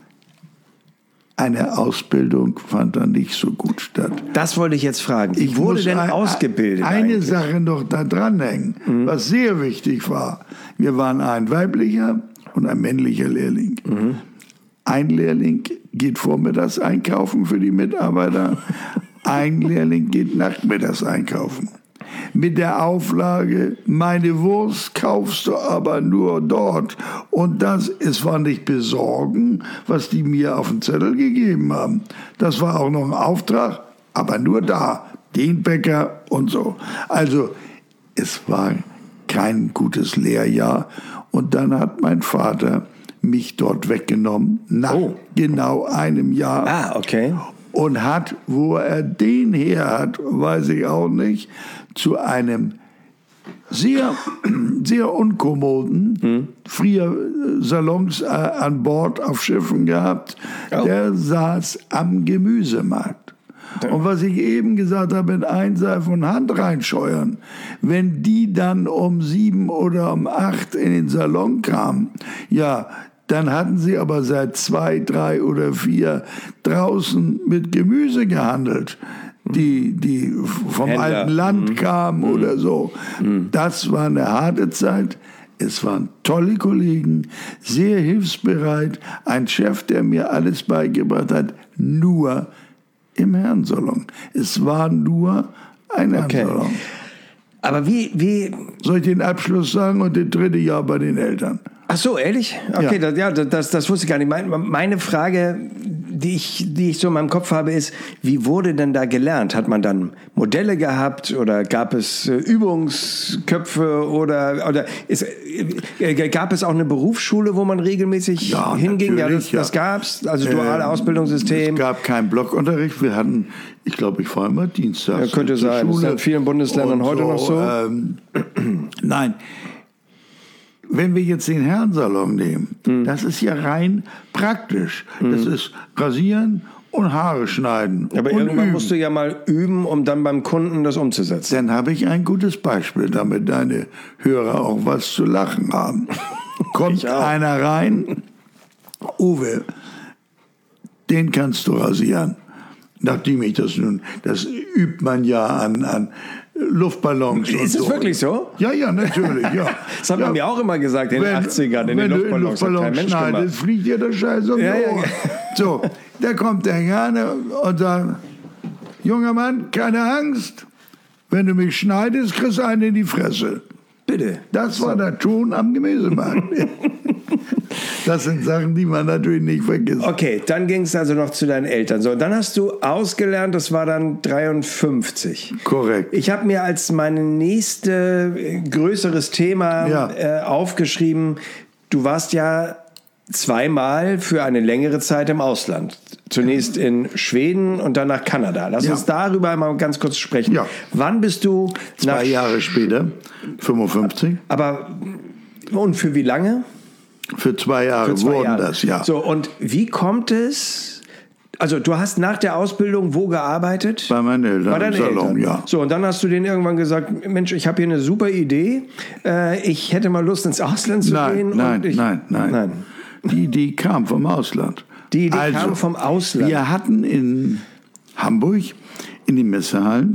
Speaker 3: eine Ausbildung fand da nicht so gut statt.
Speaker 2: Das wollte ich jetzt fragen. Wie wurde denn ausgebildet?
Speaker 3: Eine Sache noch da dranhängen, was sehr wichtig war. Wir waren ein weiblicher und ein männlicher Lehrling. Ein Lehrling geht vormittags einkaufen für die Mitarbeiter, ein Lehrling geht nachmittags einkaufen. mit der Auflage, meine Wurst kaufst du aber nur dort. Und es war nicht besorgen, was die mir auf den Zettel gegeben haben. Das war auch noch ein Auftrag, aber nur da, den Bäcker und so. Also es war kein gutes Lehrjahr. Und dann hat mein Vater mich dort weggenommen, nach genau einem Jahr.
Speaker 2: Ah, okay.
Speaker 3: Und hat, wo er den her hat, weiß ich auch nicht, zu einem sehr, sehr unkommoden, früher Salons an Bord auf Schiffen gehabt. Oh. Der saß am Gemüsemarkt. Und was ich eben gesagt habe, mit Einseifen und Hand reinscheuern, wenn die dann um 7 oder um 8 in den Salon kamen, ja, dann hatten sie aber seit 2, 3 oder 4 draußen mit Gemüse gehandelt, die vom
Speaker 2: Händler.
Speaker 3: alten Land kamen oder so. Das war eine harte Zeit. Es waren tolle Kollegen, sehr hilfsbereit. Ein Chef, der mir alles beigebracht hat, nur im Herrensalon. Es war nur ein Herrensalon.
Speaker 2: Aber wie...
Speaker 3: Soll ich den Abschluss sagen und das 3. Jahr bei den Eltern?
Speaker 2: Ach so, ehrlich? Okay,
Speaker 3: Ja.
Speaker 2: Das wusste ich gar nicht. Meine Frage, die ich so in meinem Kopf habe, ist, wie wurde denn da gelernt? Hat man dann Modelle gehabt oder gab es Übungsköpfe oder gab es auch eine Berufsschule, wo man regelmäßig hinging? Ja, das gab's. Also duale Ausbildungssystem.
Speaker 3: Es gab keinen Blockunterricht. Wir hatten, ich glaube, ich war immer dienstags.
Speaker 2: Ja, könnte sein. Das ist in vielen Bundesländern heute noch so.
Speaker 3: Nein. Wenn wir jetzt den Herrensalon nehmen, das ist ja rein praktisch. Das ist rasieren und Haare schneiden.
Speaker 2: Aber
Speaker 3: und
Speaker 2: irgendwann
Speaker 3: üben.
Speaker 2: musst du ja mal üben, um dann beim Kunden das umzusetzen.
Speaker 3: Dann habe ich ein gutes Beispiel, damit deine Hörer auch was zu lachen haben. Kommt einer rein, Uwe, den kannst du rasieren. Nachdem ich das übt man ja an Luftballons.
Speaker 2: Ist es wirklich so?
Speaker 3: Ja, natürlich, ja.
Speaker 2: Das hat man mir auch immer gesagt in den 80ern, in den Luftballons.
Speaker 3: Wenn du Luftballon schneidest, fliegt dir der Scheiß um die Ohren. So, da kommt der Gerne und sagt, junger Mann, keine Angst, wenn du mich schneidest, kriegst du einen in die Fresse.
Speaker 2: Bitte.
Speaker 3: Das war der Ton am Gemüsemarkt. Das sind Sachen, die man natürlich nicht vergisst.
Speaker 2: Okay, dann ging es also noch zu deinen Eltern. So, dann hast du ausgelernt, das war dann 53.
Speaker 3: Korrekt.
Speaker 2: Ich habe mir als mein nächstes größeres Thema aufgeschrieben, du warst ja zweimal für eine längere Zeit im Ausland. Zunächst in Schweden und dann nach Kanada. Lass uns darüber mal ganz kurz sprechen.
Speaker 3: Ja.
Speaker 2: Wann bist du
Speaker 3: 2 Jahre später, 55.
Speaker 2: Aber, und für wie lange?
Speaker 3: Für 2 Jahre wurden das, ja.
Speaker 2: So, und wie kommt es? Also, du hast nach der Ausbildung wo gearbeitet?
Speaker 3: Bei meinen Eltern im Salon, ja.
Speaker 2: So, und dann hast du denen irgendwann gesagt, Mensch, ich habe hier eine super Idee. Ich hätte mal Lust, ins Ausland zu gehen.
Speaker 3: Nein. Die Idee kam vom Ausland.
Speaker 2: Die Idee kam vom Ausland?
Speaker 3: Wir hatten in Hamburg, in den Messehallen,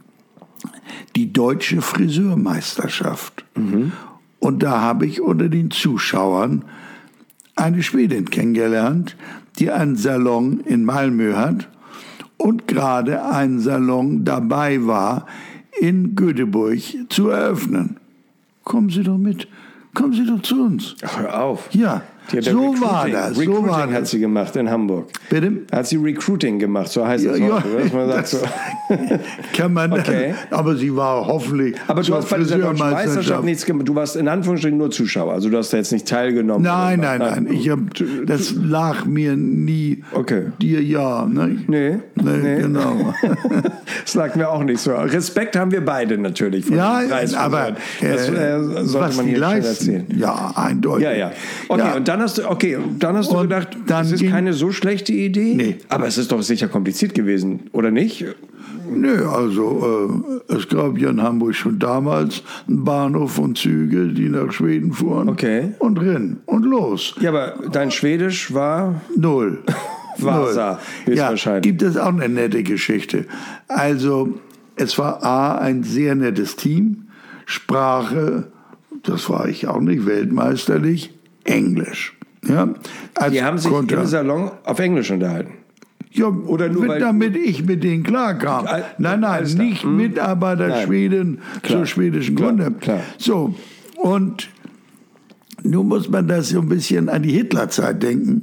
Speaker 3: die deutsche Friseurmeisterschaft. Und da habe ich unter den Zuschauern eine Schwedin kennengelernt, die einen Salon in Malmö hat und gerade einen Salon dabei war, in Göteborg zu eröffnen. Kommen Sie doch mit. Kommen Sie doch zu uns.
Speaker 2: Ach, hör auf.
Speaker 3: Ja. So war das.
Speaker 2: Recruiting hat sie gemacht in Hamburg.
Speaker 3: Bitte?
Speaker 2: Hat sie Recruiting gemacht, so heißt es auch. Dass man sagt, so.
Speaker 3: Kann man. Okay. Aber sie war hoffentlich.
Speaker 2: Aber du hast bei dieser deutschen Meisterschaft nichts gemacht. Du warst in Anführungsstrichen nur Zuschauer. Also du hast da jetzt nicht teilgenommen.
Speaker 3: Nein. Das lag mir nie.
Speaker 2: Okay.
Speaker 3: Dir ja. Ne?
Speaker 2: Nee.
Speaker 3: Genau.
Speaker 2: Das lag mir auch nicht so. Respekt haben wir beide natürlich. Von
Speaker 3: aber
Speaker 2: das sollte man hier schnell erzählen.
Speaker 3: Ja, eindeutig.
Speaker 2: Ja. Okay, und dann hast du gedacht, das ist keine so schlechte Idee?
Speaker 3: Nee.
Speaker 2: Aber es ist doch sicher kompliziert gewesen, oder nicht?
Speaker 3: Nö, also es gab ja in Hamburg schon damals einen Bahnhof und Züge, die nach Schweden fuhren.
Speaker 2: Okay.
Speaker 3: Und rein und los.
Speaker 2: Ja, aber dein Schwedisch war...
Speaker 3: 0.
Speaker 2: Vasa, höchstwahrscheinlich.
Speaker 3: Gibt es auch eine nette Geschichte. Also es war ein sehr nettes Team. Sprache, das war ich auch nicht, weltmeisterlich, Englisch. Ja,
Speaker 2: die haben sich im Salon auf Englisch unterhalten.
Speaker 3: Ja, oder nur damit ich mit denen klarkam. Nein, nicht Mitarbeiter Schweden zur schwedischen Kunde. So, und nun muss man das so ein bisschen an die Hitlerzeit denken.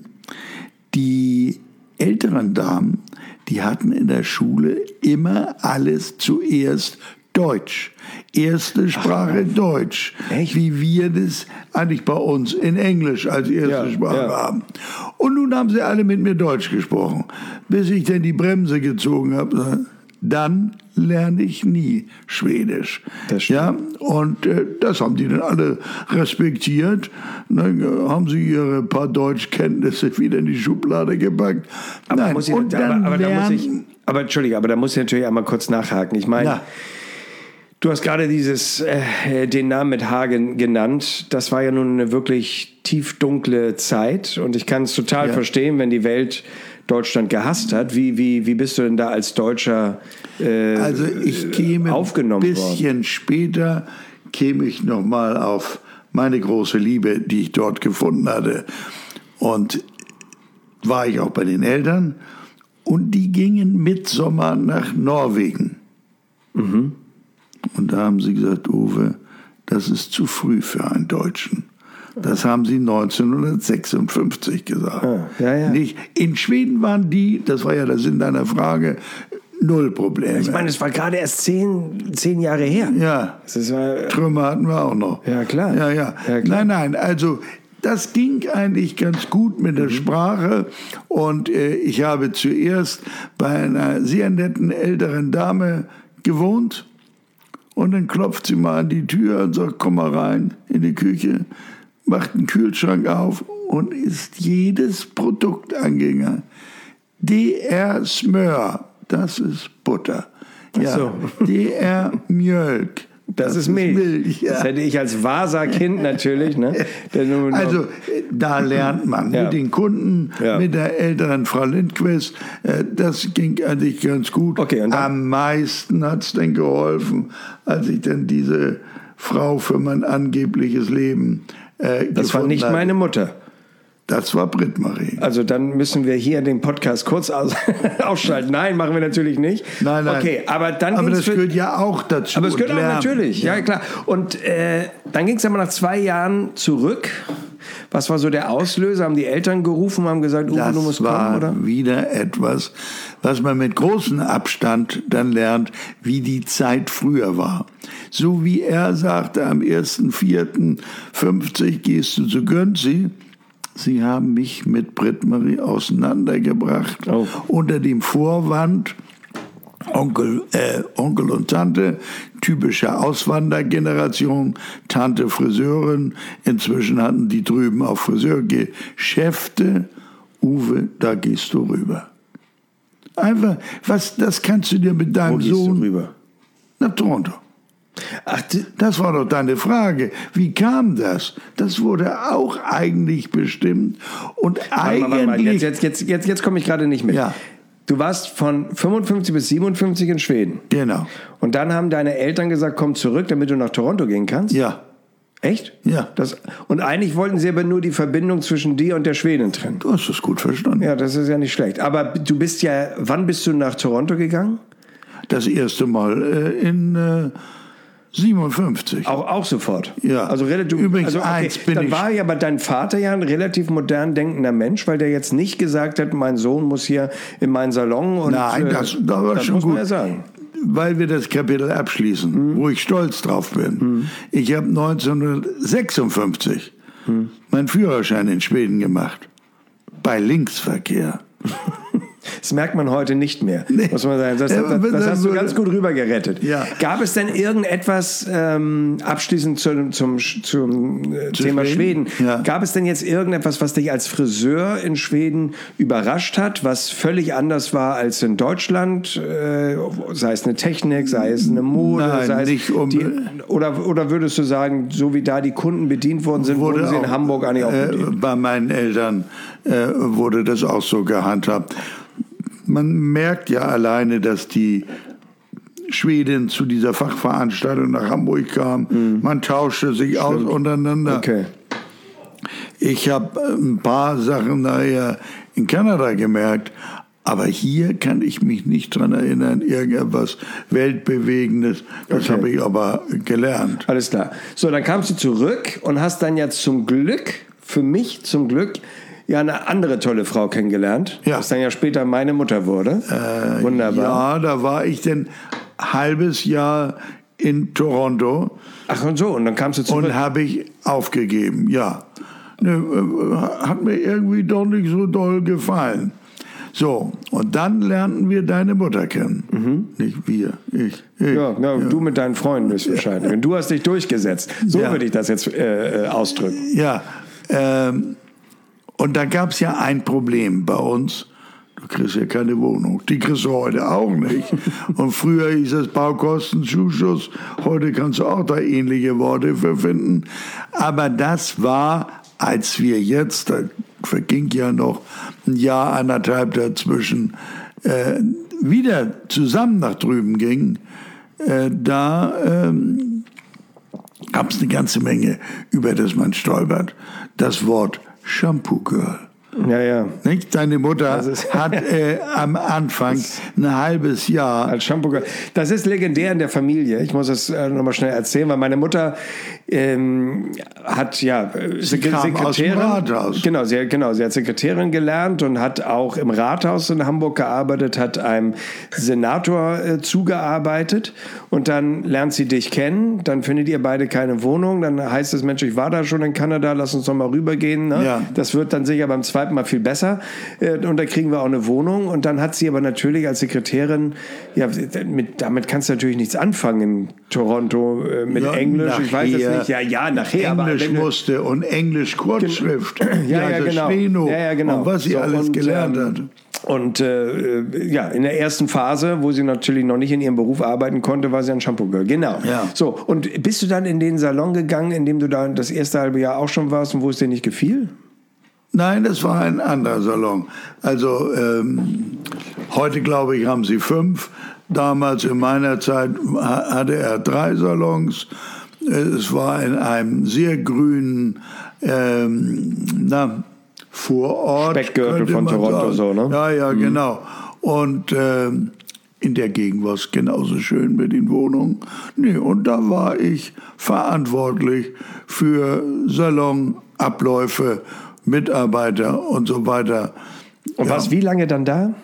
Speaker 3: Die älteren Damen, die hatten in der Schule immer alles zuerst Deutsch. Erste Sprache Deutsch.
Speaker 2: Echt?
Speaker 3: Wie wir das eigentlich bei uns in Englisch als erste Sprache haben. Und nun haben sie alle mit mir Deutsch gesprochen. Bis ich dann die Bremse gezogen habe, dann lerne ich nie Schwedisch. Ja, und das haben die dann alle respektiert. Dann haben sie ihre paar Deutschkenntnisse wieder in die Schublade gepackt.
Speaker 2: Aber Entschuldige, aber da muss ich natürlich einmal kurz nachhaken. Ich meine, du hast gerade den Namen mit Hagen genannt. Das war ja nun eine wirklich tiefdunkle Zeit. Und ich kann es total verstehen, wenn die Welt Deutschland gehasst hat. Wie bist du denn da als Deutscher
Speaker 3: also ich käme
Speaker 2: aufgenommen worden?
Speaker 3: Ein bisschen später käme ich nochmal auf meine große Liebe, die ich dort gefunden hatte. Und war ich auch bei den Eltern. Und die gingen mit Sommer nach Norwegen. Mhm. Und da haben sie gesagt, Uwe, das ist zu früh für einen Deutschen. Das haben sie 1956 gesagt. Nicht, in Schweden waren das war ja der Sinn deiner Frage, null Probleme.
Speaker 2: Ich meine, es war gerade erst 10 Jahre her.
Speaker 3: Ja, Trümmer hatten wir auch noch.
Speaker 2: Ja, klar.
Speaker 3: Ja. Nein, also das ging eigentlich ganz gut mit der Sprache. Und ich habe zuerst bei einer sehr netten älteren Dame gewohnt. Und dann klopft sie mal an die Tür und sagt, komm mal rein in die Küche, macht einen Kühlschrank auf und ist jedes Produkt angegangen. DR Smör, das ist Butter. Ja, DR Mjölk.
Speaker 2: Das ist Milch. Ja. Das hätte ich als Vasa-Kind natürlich. Ne?
Speaker 3: Also da lernt man mit den Kunden, mit der älteren Frau Lindquist. Das ging eigentlich ganz gut.
Speaker 2: Okay,
Speaker 3: am meisten hat es dann geholfen, als ich dann diese Frau für mein angebliches Leben
Speaker 2: das war nicht meine Mutter.
Speaker 3: Das war Britt-Marie.
Speaker 2: Also dann müssen wir hier den Podcast kurz ausschalten. Nein, machen wir natürlich nicht.
Speaker 3: Nein.
Speaker 2: Okay, aber
Speaker 3: das gehört ja auch dazu.
Speaker 2: Aber es gehört auch natürlich, ja klar. Und dann ging es aber nach 2 Jahren zurück. Was war so der Auslöser? Haben die Eltern gerufen und haben gesagt, Uwe, du musst kommen, oder?
Speaker 3: Das war wieder etwas, was man mit großem Abstand dann lernt, wie die Zeit früher war. So wie er sagte, am 1.4.50 gehst du zu Gönzi. Sie haben mich mit Britt-Marie auseinandergebracht, unter dem Vorwand, Onkel und Tante, typische Auswandergeneration, Tante Friseurin, inzwischen hatten die drüben auch Friseurgeschäfte. Uwe, da gehst du rüber. Einfach, das kannst du dir mit deinem Sohn...
Speaker 2: Wo gehst du rüber?
Speaker 3: Nach Toronto. Ach, das war doch deine Frage. Wie kam das? Das wurde auch eigentlich bestimmt. Und eigentlich...
Speaker 2: Jetzt komme ich gerade nicht mit.
Speaker 3: Ja.
Speaker 2: Du warst von 55 bis 57 in Schweden.
Speaker 3: Genau.
Speaker 2: Und dann haben deine Eltern gesagt, komm zurück, damit du nach Toronto gehen kannst?
Speaker 3: Ja.
Speaker 2: Echt?
Speaker 3: Ja.
Speaker 2: Und eigentlich wollten sie aber nur die Verbindung zwischen dir und der Schwedin trennen.
Speaker 3: Du hast das gut verstanden.
Speaker 2: Ja, das ist ja nicht schlecht. Aber wann bist du nach Toronto gegangen?
Speaker 3: Das erste Mal in 57.
Speaker 2: Auch sofort?
Speaker 3: Ja.
Speaker 2: Also relativ.
Speaker 3: Übrigens,
Speaker 2: dann war ja aber dein Vater ja ein relativ modern denkender Mensch, weil der jetzt nicht gesagt hat, mein Sohn muss hier in meinen Salon. Und,
Speaker 3: nein, das war schon
Speaker 2: muss
Speaker 3: gut.
Speaker 2: Man ja sagen.
Speaker 3: Weil wir das Kapitel abschließen, wo ich stolz drauf bin. Ich habe 1956 meinen Führerschein in Schweden gemacht. Bei Linksverkehr.
Speaker 2: Das merkt man heute nicht mehr, muss man sagen. Das hast du ganz gut rübergerettet.
Speaker 3: Ja.
Speaker 2: Gab es denn irgendetwas, abschließend zum Thema Schweden, gab es denn jetzt irgendetwas, was dich als Friseur in Schweden überrascht hat, was völlig anders war als in Deutschland? Sei es eine Technik, sei es eine Mode,
Speaker 3: Nein,
Speaker 2: sei es
Speaker 3: nicht
Speaker 2: oder würdest du sagen, so wie da die Kunden bedient worden sind, wurden sie in Hamburg eigentlich auch bedient?
Speaker 3: Bei meinen Eltern wurde das auch so gehandhabt. Man merkt ja alleine, dass die Schweden zu dieser Fachveranstaltung nach Hamburg kam. Man tauschte sich aus untereinander.
Speaker 2: Okay.
Speaker 3: Ich habe ein paar Sachen nachher in Kanada gemerkt. Aber hier kann ich mich nicht dran erinnern, irgendetwas Weltbewegendes. Das habe ich aber gelernt.
Speaker 2: Alles klar. So, dann kamst du zurück und hast dann ja für mich zum Glück, ja eine andere tolle Frau kennengelernt, was dann ja später meine Mutter wurde. Wunderbar.
Speaker 3: Ja, da war ich dann halbes Jahr in Toronto.
Speaker 2: Ach und so, und dann kamst du zurück.
Speaker 3: Und habe ich aufgegeben, ja. Hat mir irgendwie doch nicht so doll gefallen. So, und dann lernten wir deine Mutter kennen. Nicht wir, ich.
Speaker 2: Ja, du mit deinen Freunden bist wahrscheinlich. Und du hast dich durchgesetzt. So würde ich das jetzt ausdrücken.
Speaker 3: Ja, und da gab es ja ein Problem bei uns. Du kriegst ja keine Wohnung. Die kriegst du heute auch nicht. Und früher hieß es Baukostenzuschuss. Heute kannst du auch da ähnliche Worte für finden. Aber das war, als wir jetzt, da verging ja noch ein Jahr, 1,5 dazwischen, wieder zusammen nach drüben gingen, da gab es eine ganze Menge, über das man stolpert. Das Wort Shampoo Girl.
Speaker 2: Ja.
Speaker 3: Nicht? Deine Mutter hat am Anfang ein halbes Jahr
Speaker 2: als Shampoo Girl. Das ist legendär in der Familie. Ich muss das nochmal schnell erzählen, weil meine Mutter hat Sekretärin. Genau, sie hat Sekretärin gelernt und hat auch im Rathaus in Hamburg gearbeitet, hat einem Senator zugearbeitet und dann lernt sie dich kennen, dann findet ihr beide keine Wohnung, dann heißt es, Mensch, ich war da schon in Kanada, lass uns doch mal rübergehen. Ne? Ja. Das wird dann sicher beim zweiten Mal viel besser und da kriegen wir auch eine Wohnung und dann hat sie aber natürlich als Sekretärin, damit kannst du natürlich nichts anfangen in Toronto mit Englisch, nachher, ich weiß es nicht. Ja, nachher.
Speaker 3: Englisch aber musste und Englisch Kurzschrift.
Speaker 2: Genau.
Speaker 3: Steno,
Speaker 2: genau.
Speaker 3: Und was sie alles gelernt hat.
Speaker 2: Und in der ersten Phase, wo sie natürlich noch nicht in ihrem Beruf arbeiten konnte, war sie ein Shampoo Girl. Genau. Ja. So, und bist du dann in den Salon gegangen, in dem du da das erste halbe Jahr auch schon warst und wo es dir nicht gefiel?
Speaker 3: Nein, das war ein anderer Salon. Also heute, glaube ich, haben sie 5. Damals in meiner Zeit hatte er 3 Salons. Es war in einem sehr grünen Vorort.
Speaker 2: Speckgürtel von Toronto, so, ne?
Speaker 3: Ja, genau. Und in der Gegend war es genauso schön mit den Wohnungen. Nee, und da war ich verantwortlich für Salonabläufe, Mitarbeiter und so weiter.
Speaker 2: Und wie lange dann da?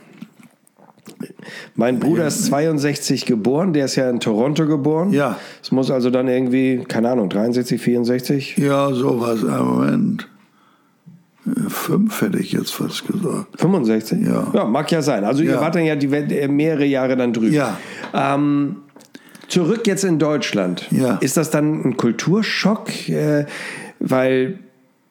Speaker 2: Mein Bruder ist 62 geboren, der ist ja in Toronto geboren.
Speaker 3: Ja.
Speaker 2: Es muss also dann irgendwie, keine Ahnung, 63, 64?
Speaker 3: Ja, sowas. Moment. 5 hätte ich jetzt fast gesagt.
Speaker 2: 65?
Speaker 3: Ja,
Speaker 2: mag ja sein. Also ihr wart dann ja mehrere Jahre dann drüben.
Speaker 3: Ja.
Speaker 2: Zurück jetzt in Deutschland.
Speaker 3: Ja.
Speaker 2: Ist das dann ein Kulturschock? Weil...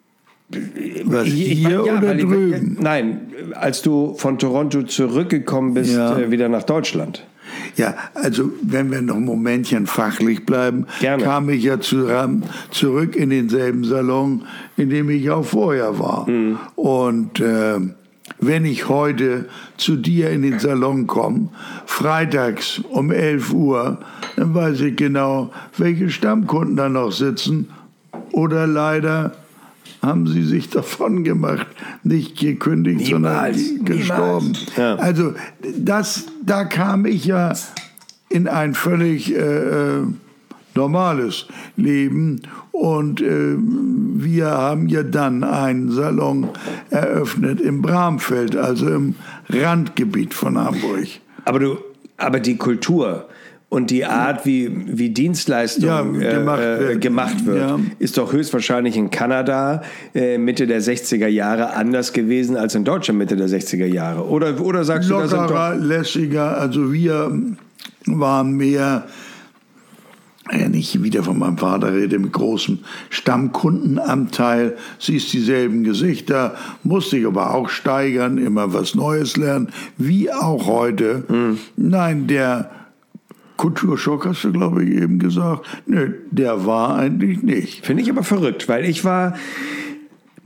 Speaker 3: Hier oder drüben?
Speaker 2: Nein, als du von Toronto zurückgekommen bist, wieder nach Deutschland.
Speaker 3: Ja, also wenn wir noch ein Momentchen fachlich bleiben,
Speaker 2: Gerne.
Speaker 3: Kam ich ja zurück in denselben Salon, in dem ich auch vorher war. Mhm. Und wenn ich heute zu dir in den Salon komme, freitags um 11 Uhr, dann weiß ich genau, welche Stammkunden da noch sitzen. Oder leider haben sie sich davon gemacht, nicht gekündigt, sondern gestorben.
Speaker 2: Ja.
Speaker 3: Also da kam ich ja in ein völlig normales Leben und wir haben ja dann einen Salon eröffnet im Bramfeld, also im Randgebiet von Hamburg.
Speaker 2: Aber die Kultur und die Art, wie Dienstleistung gemacht wird, ist doch höchstwahrscheinlich in Kanada Mitte der 60er Jahre anders gewesen als in Deutschland Mitte der 60er Jahre. Oder sagst du, das sind
Speaker 3: lockerer, lässiger, also wir waren mehr, nicht wieder von meinem Vater rede, mit großem Stammkundenanteil, siehst dieselben Gesichter, musste ich aber auch steigern, immer was Neues lernen, wie auch heute. Mhm. Nein, der Kulturschock hast du, glaube ich, eben gesagt. Nö, der war eigentlich nicht.
Speaker 2: Finde ich aber verrückt, weil ich war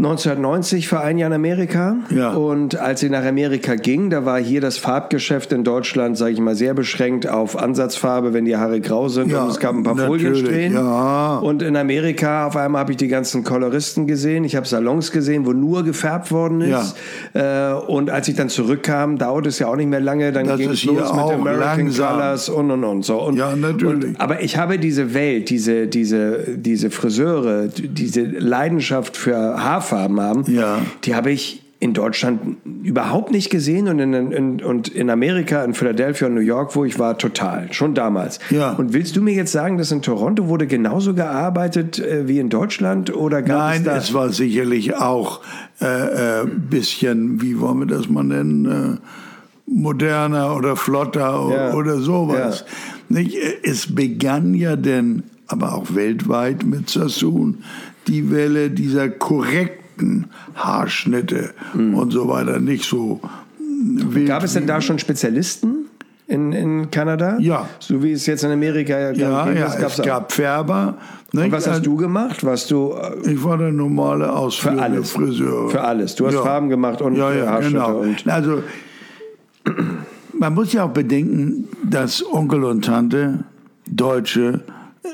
Speaker 2: 1990 für ein Jahr in Amerika.
Speaker 3: Ja.
Speaker 2: Und als ich nach Amerika ging, da war hier das Farbgeschäft in Deutschland, sage ich mal, sehr beschränkt auf Ansatzfarbe, wenn die Haare grau sind.
Speaker 3: Ja,
Speaker 2: und es gab ein paar Foliensträhnen.
Speaker 3: Ja.
Speaker 2: Und in Amerika auf einmal habe ich die ganzen Koloristen gesehen. Ich habe Salons gesehen, wo nur gefärbt worden ist. Ja. Und als ich dann zurückkam, dauerte es ja auch nicht mehr lange. Dann ging es los mit American Colors und so. Und,
Speaker 3: ja, natürlich.
Speaker 2: Aber ich habe diese Welt, diese Friseure, diese Leidenschaft für Haarfarben haben, die habe ich in Deutschland überhaupt nicht gesehen und in Amerika, in Philadelphia und New York, wo ich war, total, schon damals.
Speaker 3: Ja.
Speaker 2: Und willst du mir jetzt sagen, dass in Toronto wurde genauso gearbeitet wie in Deutschland oder gab es da?
Speaker 3: Nein, es war sicherlich auch bisschen, wie wollen wir das mal nennen, moderner oder flotter oder sowas. Ja. Nicht? Es begann ja denn, aber auch weltweit mit Sassoon, die Welle dieser korrekten Haarschnitte und so weiter, nicht so wild.
Speaker 2: Gab es denn da schon Spezialisten in Kanada?
Speaker 3: Ja.
Speaker 2: So wie es jetzt in Amerika
Speaker 3: es gab Färber. Nicht?
Speaker 2: Und was hast du gemacht?
Speaker 3: Ich war der normale ausführende Friseur.
Speaker 2: Für alles. Du hast Farben gemacht und Haarschnitte.
Speaker 3: Genau. Also man muss ja auch bedenken, dass Onkel und Tante, Deutsche,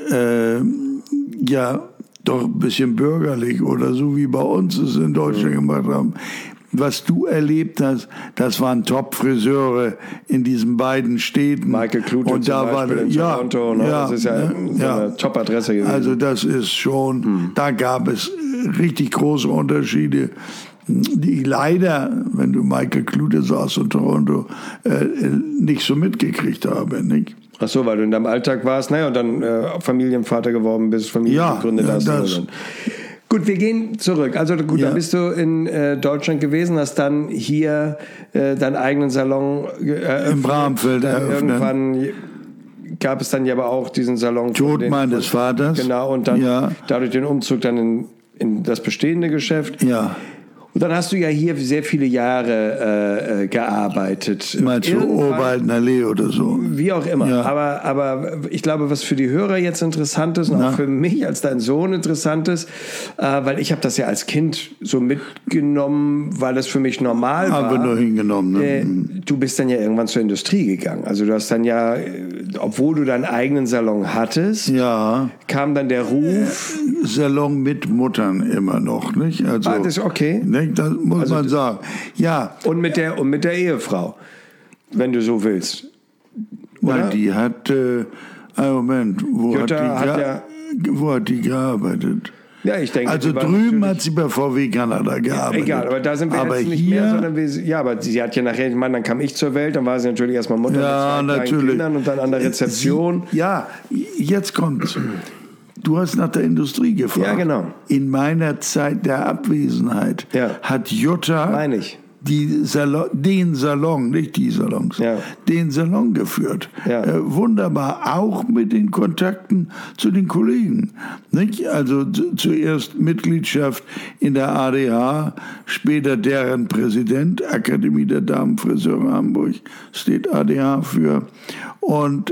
Speaker 3: doch ein bisschen bürgerlich oder so wie bei uns es in Deutschland gemacht haben. Was du erlebt hast, das waren Top-Friseure in diesen beiden Städten.
Speaker 2: Michael Clute
Speaker 3: und da war
Speaker 2: in Toronto, das ist eine Top-Adresse gewesen.
Speaker 3: Also das ist schon, da gab es richtig große Unterschiede, die leider, wenn du Michael Clute saß in Toronto, nicht so mitgekriegt habe, nicht?
Speaker 2: Ach so, weil du in deinem Alltag warst, und dann Familienvater geworden bist, Familie gegründet hast. Gut, wir gehen zurück. Also gut, dann bist du in Deutschland gewesen, hast dann hier deinen eigenen Salon eröffnet.
Speaker 3: Im Bramfeld eröffnet.
Speaker 2: Irgendwann gab es dann ja aber auch diesen Salon.
Speaker 3: Tod meines Vaters.
Speaker 2: Genau, und dann dadurch den Umzug dann in das bestehende Geschäft.
Speaker 3: Ja.
Speaker 2: Und dann hast du ja hier sehr viele Jahre gearbeitet.
Speaker 3: Meinst du Oberaltenallee oder so?
Speaker 2: Wie auch immer. Ja. Aber ich glaube, was für die Hörer jetzt interessant ist und auch für mich als dein Sohn interessant ist, weil ich habe das ja als Kind so mitgenommen, weil das für mich normal war.
Speaker 3: Haben wir nur hingenommen. Ne?
Speaker 2: Du bist dann ja irgendwann zur Industrie gegangen. Also du hast dann ja, obwohl du deinen eigenen Salon hattest, kam dann der Ruf.
Speaker 3: Salon mit Muttern immer noch, nicht? Also,
Speaker 2: das ist okay.
Speaker 3: Ne? Das muss man sagen. Ja.
Speaker 2: Und mit der Ehefrau, wenn du so willst. Oder?
Speaker 3: Nein, die hat, Moment, wo hat die gearbeitet?
Speaker 2: Ja, ich denke.
Speaker 3: Also drüben hat sie bei VW Kanada gearbeitet.
Speaker 2: Egal, aber da sind wir jetzt nicht mehr, sondern aber sie hat ja nachher, dann kam ich zur Welt, dann war sie natürlich erstmal Mutter mit 2 kleinen Kindern und dann an der Rezeption.
Speaker 3: Jetzt kommt's. Du hast nach der Industrie gefragt.
Speaker 2: Ja, genau.
Speaker 3: In meiner Zeit der Abwesenheit hat Jutta den Salon, nicht die Salons, den Salon geführt. Ja. Wunderbar, auch mit den Kontakten zu den Kollegen. Nicht? Also zuerst Mitgliedschaft in der ADH, später deren Präsident, Akademie der Damenfriseure Hamburg, steht ADH für. Und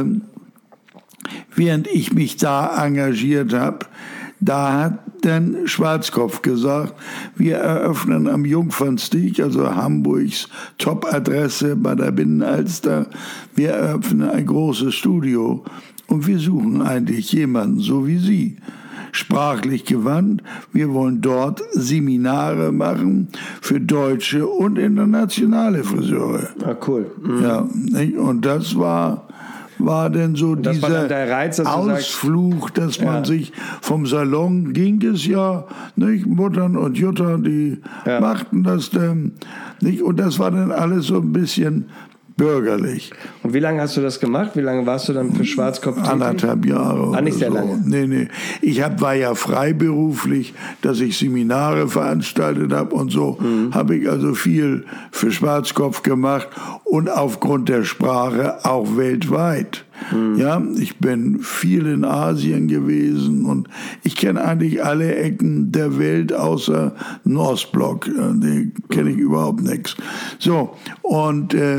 Speaker 3: während ich mich da engagiert habe, da hat dann Schwarzkopf gesagt, wir eröffnen am Jungfernstieg, also Hamburgs Top-Adresse bei der Binnenalster, wir eröffnen ein großes Studio und wir suchen eigentlich jemanden, so wie Sie. Sprachlich gewandt, wir wollen dort Seminare machen für deutsche und internationale Friseure.
Speaker 2: Ah, cool. Mhm.
Speaker 3: Ja, und das war denn so dieser
Speaker 2: Reiz,
Speaker 3: Ausflug, dass man sich vom Salon ging es nicht? Muttern und Jutta, die machten das dann, nicht? Und das war dann alles so ein bisschen bürgerlich.
Speaker 2: Und wie lange hast du das gemacht? Wie lange warst du dann für Schwarzkopf tätig?
Speaker 3: 1,5 Jahre.
Speaker 2: Nicht sehr lange?
Speaker 3: Nee. Ich war ja freiberuflich, dass ich Seminare veranstaltet habe und so. Habe ich also viel für Schwarzkopf gemacht und aufgrund der Sprache auch weltweit. Ja, ich bin viel in Asien gewesen und ich kenne eigentlich alle Ecken der Welt außer den Ostblock. Die kenne ich überhaupt nichts. So, und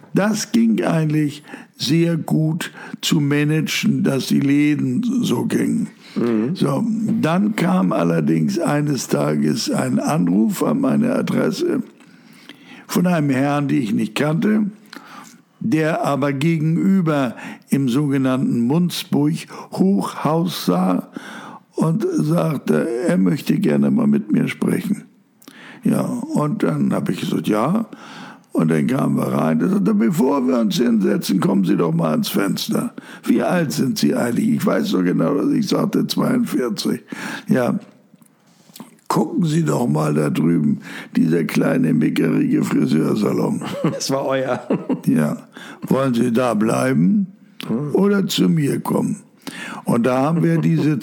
Speaker 3: das ging eigentlich sehr gut zu managen, dass die Läden so gingen. So, dann kam allerdings eines Tages ein Anruf an meine Adresse von einem Herrn, den ich nicht kannte, der aber gegenüber im sogenannten Munzburg Hochhaus sah und sagte, er möchte gerne mal mit mir sprechen. Ja, und dann habe ich gesagt, ja. Und dann kamen wir rein. Er sagte, bevor wir uns hinsetzen, kommen Sie doch mal ans Fenster. Wie alt sind Sie eigentlich? Ich weiß so genau, dass ich sagte 42. Ja, gucken Sie doch mal da drüben, dieser kleine, mickerige Friseursalon.
Speaker 2: Das war euer.
Speaker 3: Ja, wollen Sie da bleiben oder zu mir kommen? Und da haben wir diese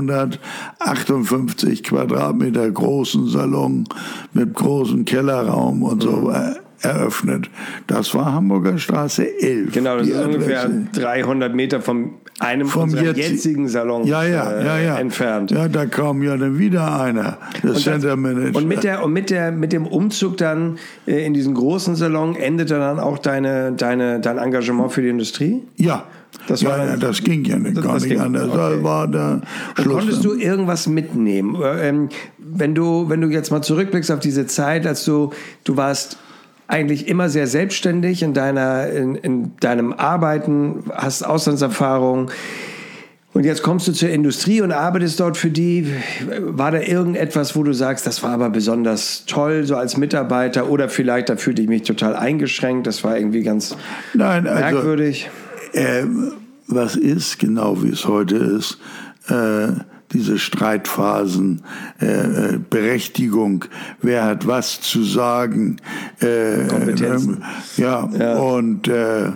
Speaker 3: 258 Quadratmeter großen Salon mit großem Kellerraum und so eröffnet. Das war Hamburger Straße 11.
Speaker 2: Genau, das ist ungefähr 300 Meter vom jetzigen Salon entfernt.
Speaker 3: Ja, da kam ja dann wieder einer, der Center Manager.
Speaker 2: Und mit dem Umzug dann in diesen großen Salon endete dann auch dein Engagement für die Industrie?
Speaker 3: Ja. Das ging ja gar nicht anders. Okay. Da war der Schluss.
Speaker 2: Und konntest du irgendwas mitnehmen? Wenn du jetzt mal zurückblickst auf diese Zeit, als du warst eigentlich immer sehr selbstständig in deinem Arbeiten, hast Auslandserfahrung und jetzt kommst du zur Industrie und arbeitest dort für die. War da irgendetwas, wo du sagst, das war aber besonders toll, so als Mitarbeiter, oder vielleicht, da fühlte ich mich total eingeschränkt, das war irgendwie ganz merkwürdig?
Speaker 3: Was ist, genau wie es heute ist, diese Streitphasen, Berechtigung, wer hat was zu sagen,
Speaker 2: Kompetenzen.
Speaker 3: Und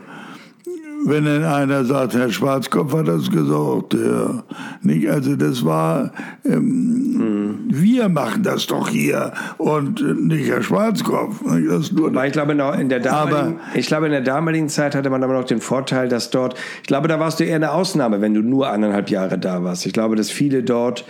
Speaker 3: wenn dann einer sagt, Herr Schwarzkopf hat das gesagt, nicht, also das war, wir machen das doch hier und nicht Herr Schwarzkopf. Das nur
Speaker 2: aber ich glaube, in der damaligen Zeit hatte man aber noch den Vorteil, dass dort, ich glaube, da warst du eher eine Ausnahme, wenn du nur 1,5 Jahre da warst. Ich glaube, dass viele dort,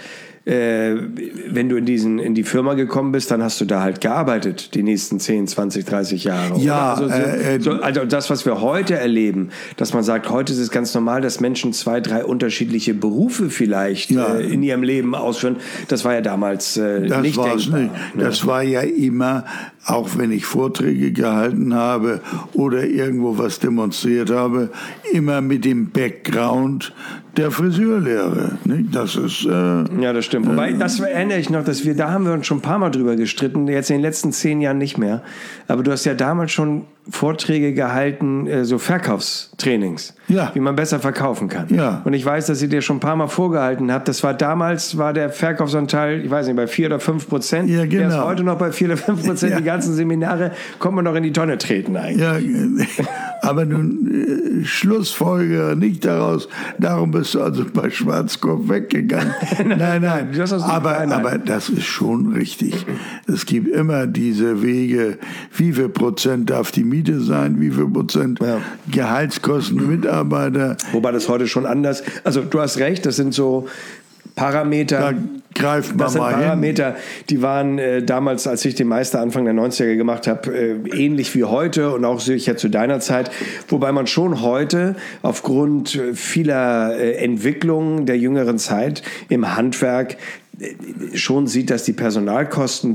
Speaker 2: wenn du in die Firma gekommen bist, dann hast du da halt gearbeitet, die nächsten 10, 20, 30 Jahre.
Speaker 3: Ja.
Speaker 2: Also das, was wir heute erleben, dass man sagt, heute ist es ganz normal, dass Menschen 2, 3 unterschiedliche Berufe vielleicht in ihrem Leben ausführen. Das war ja damals nicht denkbar.
Speaker 3: Nicht. Das war ja immer, auch wenn ich Vorträge gehalten habe oder irgendwo was demonstriert habe, immer mit dem Background der Friseurlehre. Nicht? Das ist
Speaker 2: ja, das stimmt. Wobei, das erinnere ich noch, da haben wir uns schon ein paar Mal drüber gestritten, jetzt in den letzten 10 Jahren nicht mehr. Aber du hast ja damals schon Vorträge gehalten, so Verkaufstrainings, wie man besser verkaufen kann.
Speaker 3: Ja.
Speaker 2: Und ich weiß, dass ihr dir schon ein paar Mal vorgehalten habt, damals war der Verkaufsanteil, ich weiß nicht, bei 4 oder 5%.
Speaker 3: Ja, genau.
Speaker 2: Der ist heute noch bei 4 oder 5%. Ja. Die ganzen Seminare kommt man noch in die Tonne treten eigentlich.
Speaker 3: Ja, aber nun Schlussfolgere nicht daraus, darum bist du also bei Schwarzkopf weggegangen. Nein. Aber das ist schon richtig. Es gibt immer diese Wege, wie viel Prozent darf die Miete sein, wie viel Prozent Gehaltskosten Mitarbeiter.
Speaker 2: Wobei das heute schon anders, also du hast recht, das sind so Parameter.
Speaker 3: Da greift man mal
Speaker 2: Parameter,
Speaker 3: hin.
Speaker 2: Die waren damals, als ich den Meister Anfang der 90er gemacht habe, ähnlich wie heute und auch sicher zu deiner Zeit. Wobei man schon heute aufgrund vieler Entwicklungen der jüngeren Zeit im Handwerk schon sieht, dass die Personalkosten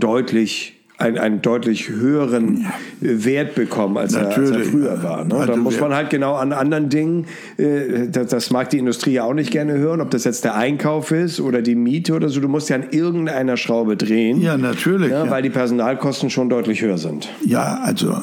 Speaker 2: einen deutlich höheren Wert bekommen, als er früher war. Ne? Da muss man halt genau an anderen Dingen, das mag die Industrie ja auch nicht gerne hören, ob das jetzt der Einkauf ist oder die Miete oder so, du musst ja an irgendeiner Schraube drehen.
Speaker 3: Ja, natürlich.
Speaker 2: Weil die Personalkosten schon deutlich höher sind.
Speaker 3: Ja, also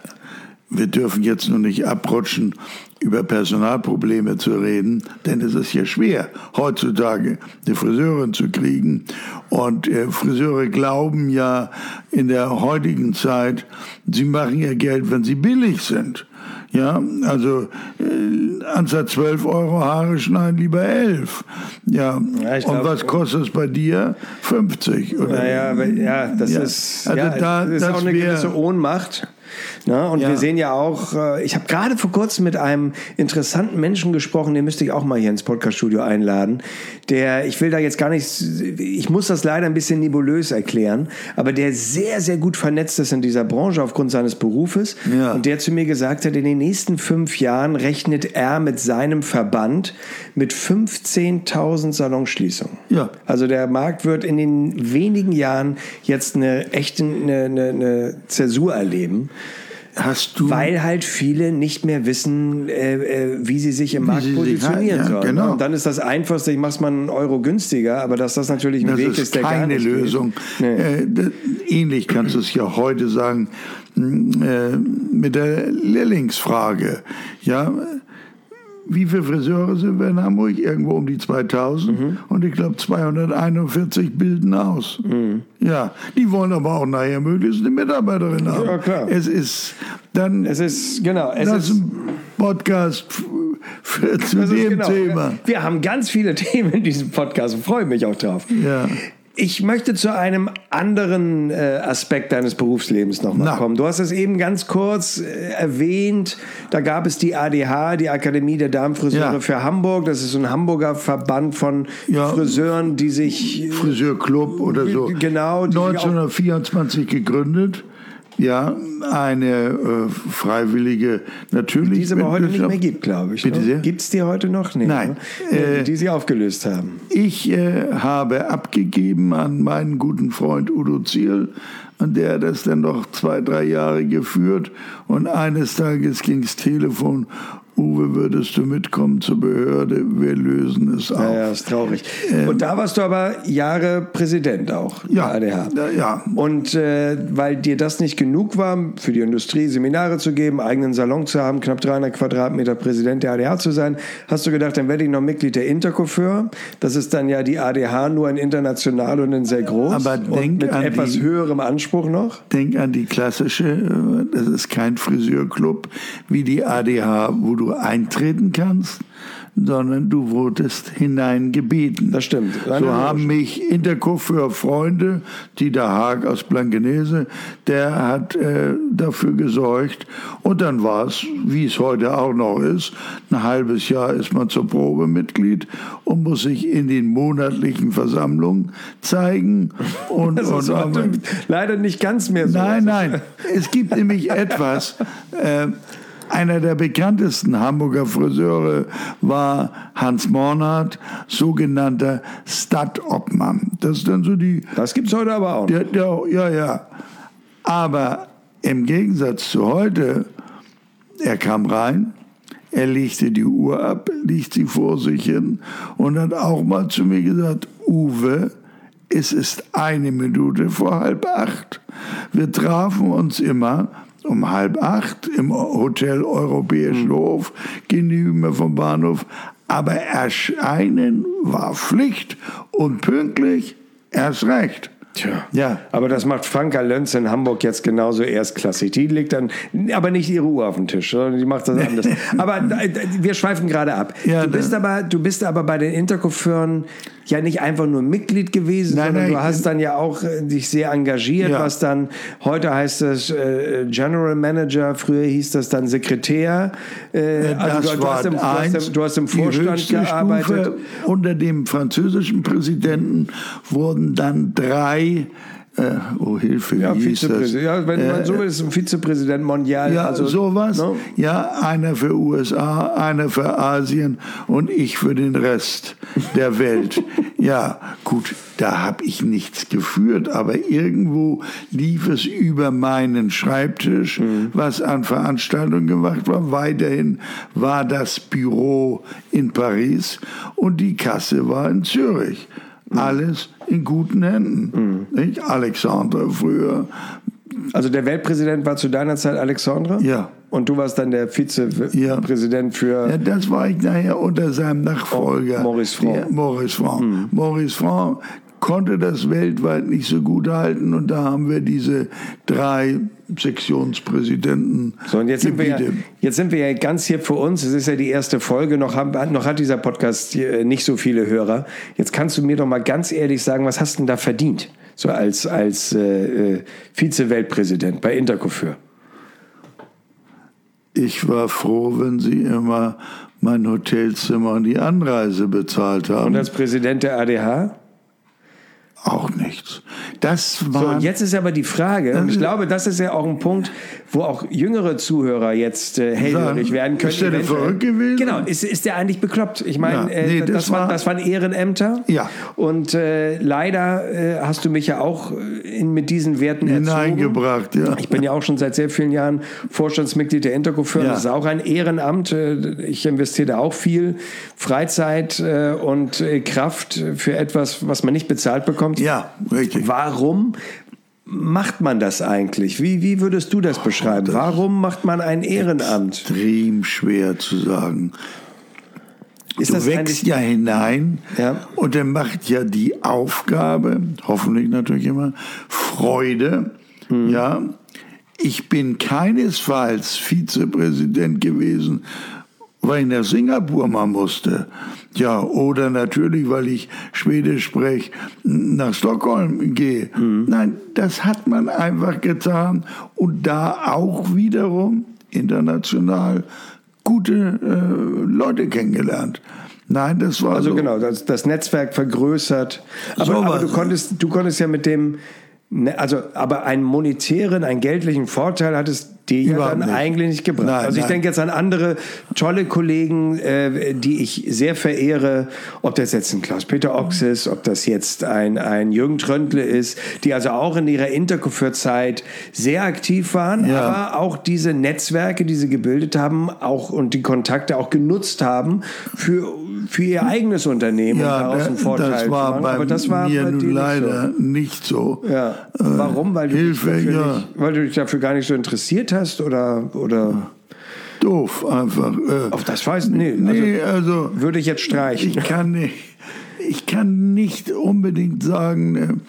Speaker 3: wir dürfen jetzt nur nicht abrutschen, über Personalprobleme zu reden, denn es ist ja schwer, heutzutage eine Friseurin zu kriegen. Und Friseure glauben ja in der heutigen Zeit, sie machen ihr Geld, wenn sie billig sind. Ja, also anstatt 12 € Haare schneiden, lieber 11. Ja, und was kostet es bei dir? 50. Oder?
Speaker 2: Das ist,
Speaker 3: also
Speaker 2: das ist auch eine gewisse Ohnmacht. Na, und wir sehen ja auch, ich habe gerade vor kurzem mit einem interessanten Menschen gesprochen, den müsste ich auch mal hier ins Podcast-Studio einladen. Ich will da jetzt gar nicht, ich muss das leider ein bisschen nebulös erklären, aber der sehr, sehr gut vernetzt ist in dieser Branche aufgrund seines Berufes. Ja. Und der zu mir gesagt hat, in den nächsten 5 Jahren rechnet er mit seinem Verband mit 15.000 Salonschließungen. Ja. Also der Markt wird in den wenigen Jahren jetzt eine Zäsur erleben. Weil halt viele nicht mehr wissen, wie sie sich im Markt positionieren sollen. Genau. Und dann ist das Einfachste, ich mach's mal einen Euro günstiger, aber dass das natürlich ein Weg ist, der gar nicht geht. Das ist keine
Speaker 3: Lösung. Ähnlich kannst du es ja heute sagen mit der Lehrlingsfrage. Ja, wie viele Friseure sind wir in Hamburg? Irgendwo um die 2000. Und ich glaube 241 bilden aus. Ja, die wollen aber auch nachher möglichst eine Mitarbeiterin haben. Ja, klar. Es ist ein Podcast zu dem Thema.
Speaker 2: Wir haben ganz viele Themen in diesem Podcast und freue mich auch drauf. Ja. Ich möchte zu einem anderen Aspekt deines Berufslebens nochmal kommen. Du hast es eben ganz kurz erwähnt. Da gab es die ADH, die Akademie der Damenfriseure für Hamburg. Das ist so ein Hamburger Verband von Friseuren, die sich...
Speaker 3: Friseurclub oder so.
Speaker 2: Genau.
Speaker 3: 1924 gegründet. Ja, eine freiwillige, natürlich.
Speaker 2: Die es aber heute nicht mehr gibt, glaube ich.
Speaker 3: Bitte sehr?
Speaker 2: Gibt es die heute noch? Nee,
Speaker 3: nein.
Speaker 2: Die sie aufgelöst haben.
Speaker 3: Ich habe abgegeben an meinen guten Freund Udo Ziel. Und der hat das dann noch 2-3 Jahre geführt. Und eines Tages ging das Telefon: Uwe, würdest du mitkommen zur Behörde? Wir lösen es auf.
Speaker 2: Ja, ist traurig. Und da warst du aber Jahre Präsident auch, der ADH.
Speaker 3: Ja.
Speaker 2: Und weil dir das nicht genug war, für die Industrie Seminare zu geben, eigenen Salon zu haben, knapp 300 Quadratmeter Präsident der ADH zu sein, hast du gedacht, dann werde ich noch Mitglied der Intercoiffeur. Das ist dann ja die ADH, nur ein international und ein sehr groß.
Speaker 3: Aber denk
Speaker 2: mit etwas höherem Anspruch noch.
Speaker 3: Denk an die klassische, das ist kein Friseurclub wie die ADH, wo du eintreten kannst, sondern du wurdest hineingebeten.
Speaker 2: Das stimmt.
Speaker 3: So haben mich Intercoiffeur-Freunde, Dieter Haag aus Blankenese, der hat dafür gesorgt. Und dann war es, wie es heute auch noch ist, ein halbes Jahr ist man zur Probe Mitglied und muss sich in den monatlichen Versammlungen zeigen. Und,
Speaker 2: das ist leider nicht ganz mehr so.
Speaker 3: Nein. Es gibt nämlich etwas... Einer der bekanntesten Hamburger Friseure war Hans Mornard, sogenannter Stadtobmann. Das ist dann so die...
Speaker 2: Das gibt's heute aber auch.
Speaker 3: Ja. Aber im Gegensatz zu heute, er kam rein, er legte die Uhr ab, legt sie vor sich hin und hat auch mal zu mir gesagt: Uwe, es ist 1 Minute vor 7:30. Wir trafen uns immer um 7:30 im Hotel Europäischen Hof gegenüber vom Bahnhof. Aber erscheinen war Pflicht und pünktlich erst recht.
Speaker 2: Tja. Ja. Aber das macht Franka Lönz in Hamburg jetzt genauso erstklassig. Die legt dann aber nicht ihre Uhr auf den Tisch, sondern die macht das anders. Aber wir schweifen gerade ab. Ja, du bist aber bei den Intercoiffeuren ja nicht einfach nur Mitglied gewesen, sondern du hast dann ja auch dich sehr engagiert, was dann, heute heißt das General Manager, früher hieß das dann Sekretär. Du hast im Vorstand gearbeitet.
Speaker 3: Stufe unter dem französischen Präsidenten wurden dann 3 Hilfe, wie hieß das?
Speaker 2: Ja, wenn man so will, ist ein Vizepräsident mondial.
Speaker 3: Ja, also, sowas. No? Ja, einer für USA, einer für Asien und ich für den Rest der Welt. Ja, gut, da habe ich nichts geführt, aber irgendwo lief es über meinen Schreibtisch, was an Veranstaltungen gemacht war. Weiterhin war das Büro in Paris und die Kasse war in Zürich. Alles in guten Händen. Nicht? Alexandre früher.
Speaker 2: Also der Weltpräsident war zu deiner Zeit Alexandre?
Speaker 3: Ja.
Speaker 2: Und du warst dann der Vizepräsident für...
Speaker 3: Ja, das war ich nachher unter seinem Nachfolger.
Speaker 2: Maurice Franc.
Speaker 3: Maurice Franc konnte das weltweit nicht so gut halten und da haben wir diese 3 Sektionspräsidenten.
Speaker 2: So, und jetzt sind wir ja ganz hier für uns. Es ist ja die erste Folge. Noch hat dieser Podcast nicht so viele Hörer. Jetzt kannst du mir doch mal ganz ehrlich sagen, was hast du denn da verdient? So als Vize-Weltpräsident bei Intercoiffeur.
Speaker 3: Ich war froh, wenn Sie immer mein Hotelzimmer und die Anreise bezahlt haben.
Speaker 2: Und als Präsident der ADH?
Speaker 3: Auch nichts. Das war.
Speaker 2: So, und jetzt ist aber die Frage, und ich glaube, das ist ja auch ein Punkt, wo auch jüngere Zuhörer jetzt hellhörig werden können.
Speaker 3: Ist der denn verrückt gewesen?
Speaker 2: Genau, ist der eigentlich bekloppt? Ich meine, das waren Ehrenämter.
Speaker 3: Ja.
Speaker 2: Und leider hast du mich ja auch mit diesen Werten
Speaker 3: hineingebracht. Ja.
Speaker 2: Ich bin ja auch schon seit sehr vielen Jahren Vorstandsmitglied der Interco-Firma. Das ist auch ein Ehrenamt. Ich investiere da auch viel Freizeit und Kraft für etwas, was man nicht bezahlt bekommt.
Speaker 3: Ja, richtig.
Speaker 2: Warum macht man das eigentlich? Wie würdest du das beschreiben? Warum macht man ein Ehrenamt?
Speaker 3: Extrem schwer zu sagen. Du wächst ja hinein und er macht ja die Aufgabe, hoffentlich natürlich immer, Freude. Ja, ich bin keinesfalls Vizepräsident gewesen, weil ich nach Singapur mal musste. Ja, oder natürlich, weil ich Schwedisch spreche, nach Stockholm gehe. Nein, das hat man einfach getan und da auch wiederum international gute Leute kennengelernt. Nein, das war
Speaker 2: also
Speaker 3: so.
Speaker 2: Genau, das Netzwerk vergrößert. Aber du konntest ja mit dem, aber einen monetären, einen geldlichen Vorteil hat es dir ja dann eigentlich nicht gebracht.
Speaker 3: Nein,
Speaker 2: also ich denke jetzt an andere tolle Kollegen, die ich sehr verehre, ob das jetzt ein Klaus-Peter Ochs ist, ob das jetzt ein Jürgen Tröntle ist, die also auch in ihrer Interco-Zeit sehr aktiv waren, aber auch diese Netzwerke, die sie gebildet haben, auch und die Kontakte auch genutzt haben für ihr eigenes Unternehmen und daraus einen Vorteil zu machen.
Speaker 3: Aber das war mir nun leider nicht so.
Speaker 2: Ja. Warum? Weil du dich dafür gar nicht so interessiert hast oder?
Speaker 3: Doof einfach.
Speaker 2: Auf das weiß ich nicht. Also würde ich jetzt streichen.
Speaker 3: Ich kann nicht unbedingt sagen.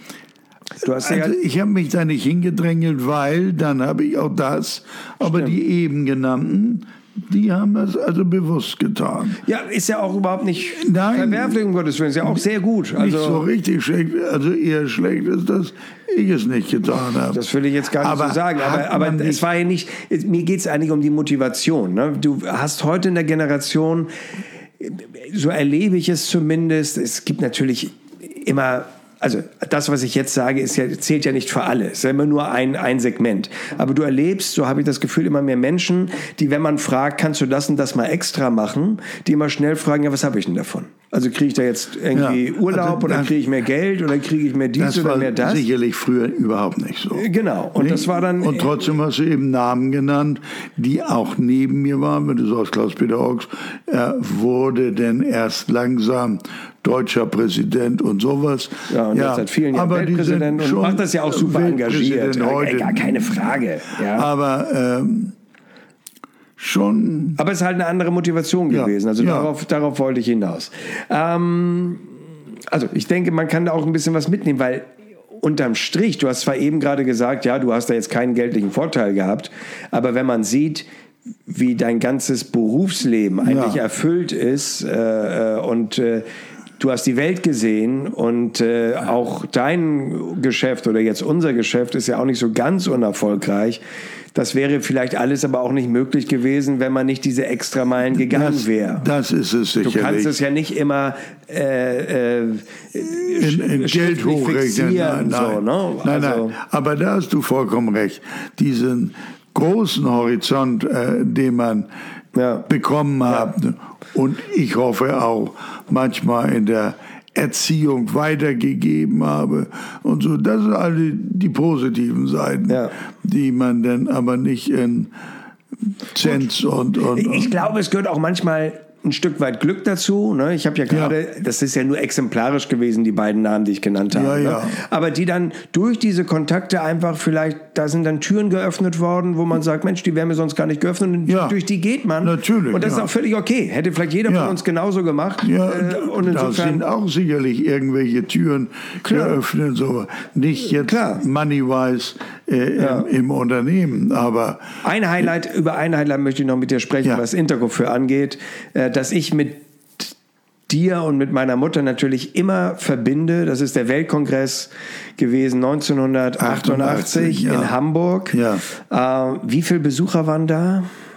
Speaker 3: Ich habe mich da nicht hingedrängelt, weil dann habe ich auch das, aber die eben genannten, die haben das also bewusst getan.
Speaker 2: Ja, ist ja auch überhaupt nicht verwerflich, um Gottes Willen, ist ja auch sehr gut.
Speaker 3: Also, nicht so richtig schlecht, also eher schlecht ist, dass ich es nicht getan habe.
Speaker 2: Das will ich jetzt gar nicht so sagen, aber es war ja nicht, mir geht es eigentlich um die Motivation. Ne? Du hast heute in der Generation, so erlebe ich es zumindest, es gibt natürlich immer... Also das, was ich jetzt sage, zählt ja nicht für alle. Es ist ja immer nur ein Segment. Aber du erlebst, so habe ich das Gefühl, immer mehr Menschen, die, wenn man fragt, kannst du das und das mal extra machen, die immer schnell fragen, ja, was habe ich denn davon? Also kriege ich da jetzt irgendwie Urlaub oder kriege ich mehr Geld oder kriege ich mehr dies oder mehr das?
Speaker 3: Das war sicherlich früher überhaupt nicht so.
Speaker 2: Genau. Und das war dann...
Speaker 3: Und trotzdem hast du eben Namen genannt, die auch neben mir waren. Wenn du sagst, Klaus-Peter Ochs, er wurde denn erst langsam deutscher Präsident und sowas.
Speaker 2: Ja, und jetzt seit vielen Jahren Weltpräsident und macht das ja auch super engagiert. Gar keine Frage. Ja.
Speaker 3: Aber schon...
Speaker 2: Aber es ist halt eine andere Motivation gewesen. Also darauf wollte ich hinaus. Also ich denke, man kann da auch ein bisschen was mitnehmen, weil unterm Strich, du hast zwar eben gerade gesagt, ja, du hast da jetzt keinen geldlichen Vorteil gehabt, aber wenn man sieht, wie dein ganzes Berufsleben eigentlich erfüllt ist und du hast die Welt gesehen und auch dein Geschäft oder jetzt unser Geschäft ist ja auch nicht so ganz unerfolgreich. Das wäre vielleicht alles aber auch nicht möglich gewesen, wenn man nicht diese Extrameilen gegangen wäre.
Speaker 3: Das ist es sicherlich.
Speaker 2: Du kannst es ja nicht immer
Speaker 3: in Geld hochrechnen. Nein.
Speaker 2: So, ne?
Speaker 3: Nein. Aber da hast du vollkommen recht. Diesen großen Horizont, den man bekommen hat und ich hoffe auch manchmal in der Erziehung weitergegeben habe und so. Das sind alle die positiven Seiten, die man dann aber nicht in Cents und
Speaker 2: ich glaube, es gehört auch manchmal ein Stück weit Glück dazu. Ne? Ich habe ja gerade, das ist ja nur exemplarisch gewesen, die beiden Namen, die ich genannt habe. Ne? Aber die dann durch diese Kontakte einfach vielleicht, da sind dann Türen geöffnet worden, wo man sagt, Mensch, die wären mir sonst gar nicht geöffnet. Und durch die geht man.
Speaker 3: Natürlich.
Speaker 2: Und das ist auch völlig okay. Hätte vielleicht jeder von uns genauso gemacht.
Speaker 3: Ja,
Speaker 2: und insofern,
Speaker 3: da sind auch sicherlich irgendwelche Türen geöffnet. So. Nicht jetzt money-wise im Unternehmen, aber...
Speaker 2: Über ein Highlight möchte ich noch mit dir sprechen, was Interco für angeht, dass ich mit dir und mit meiner Mutter natürlich immer verbinde. Das ist der Weltkongress gewesen 1988 in Hamburg. Ja. Wie viele Besucher waren da?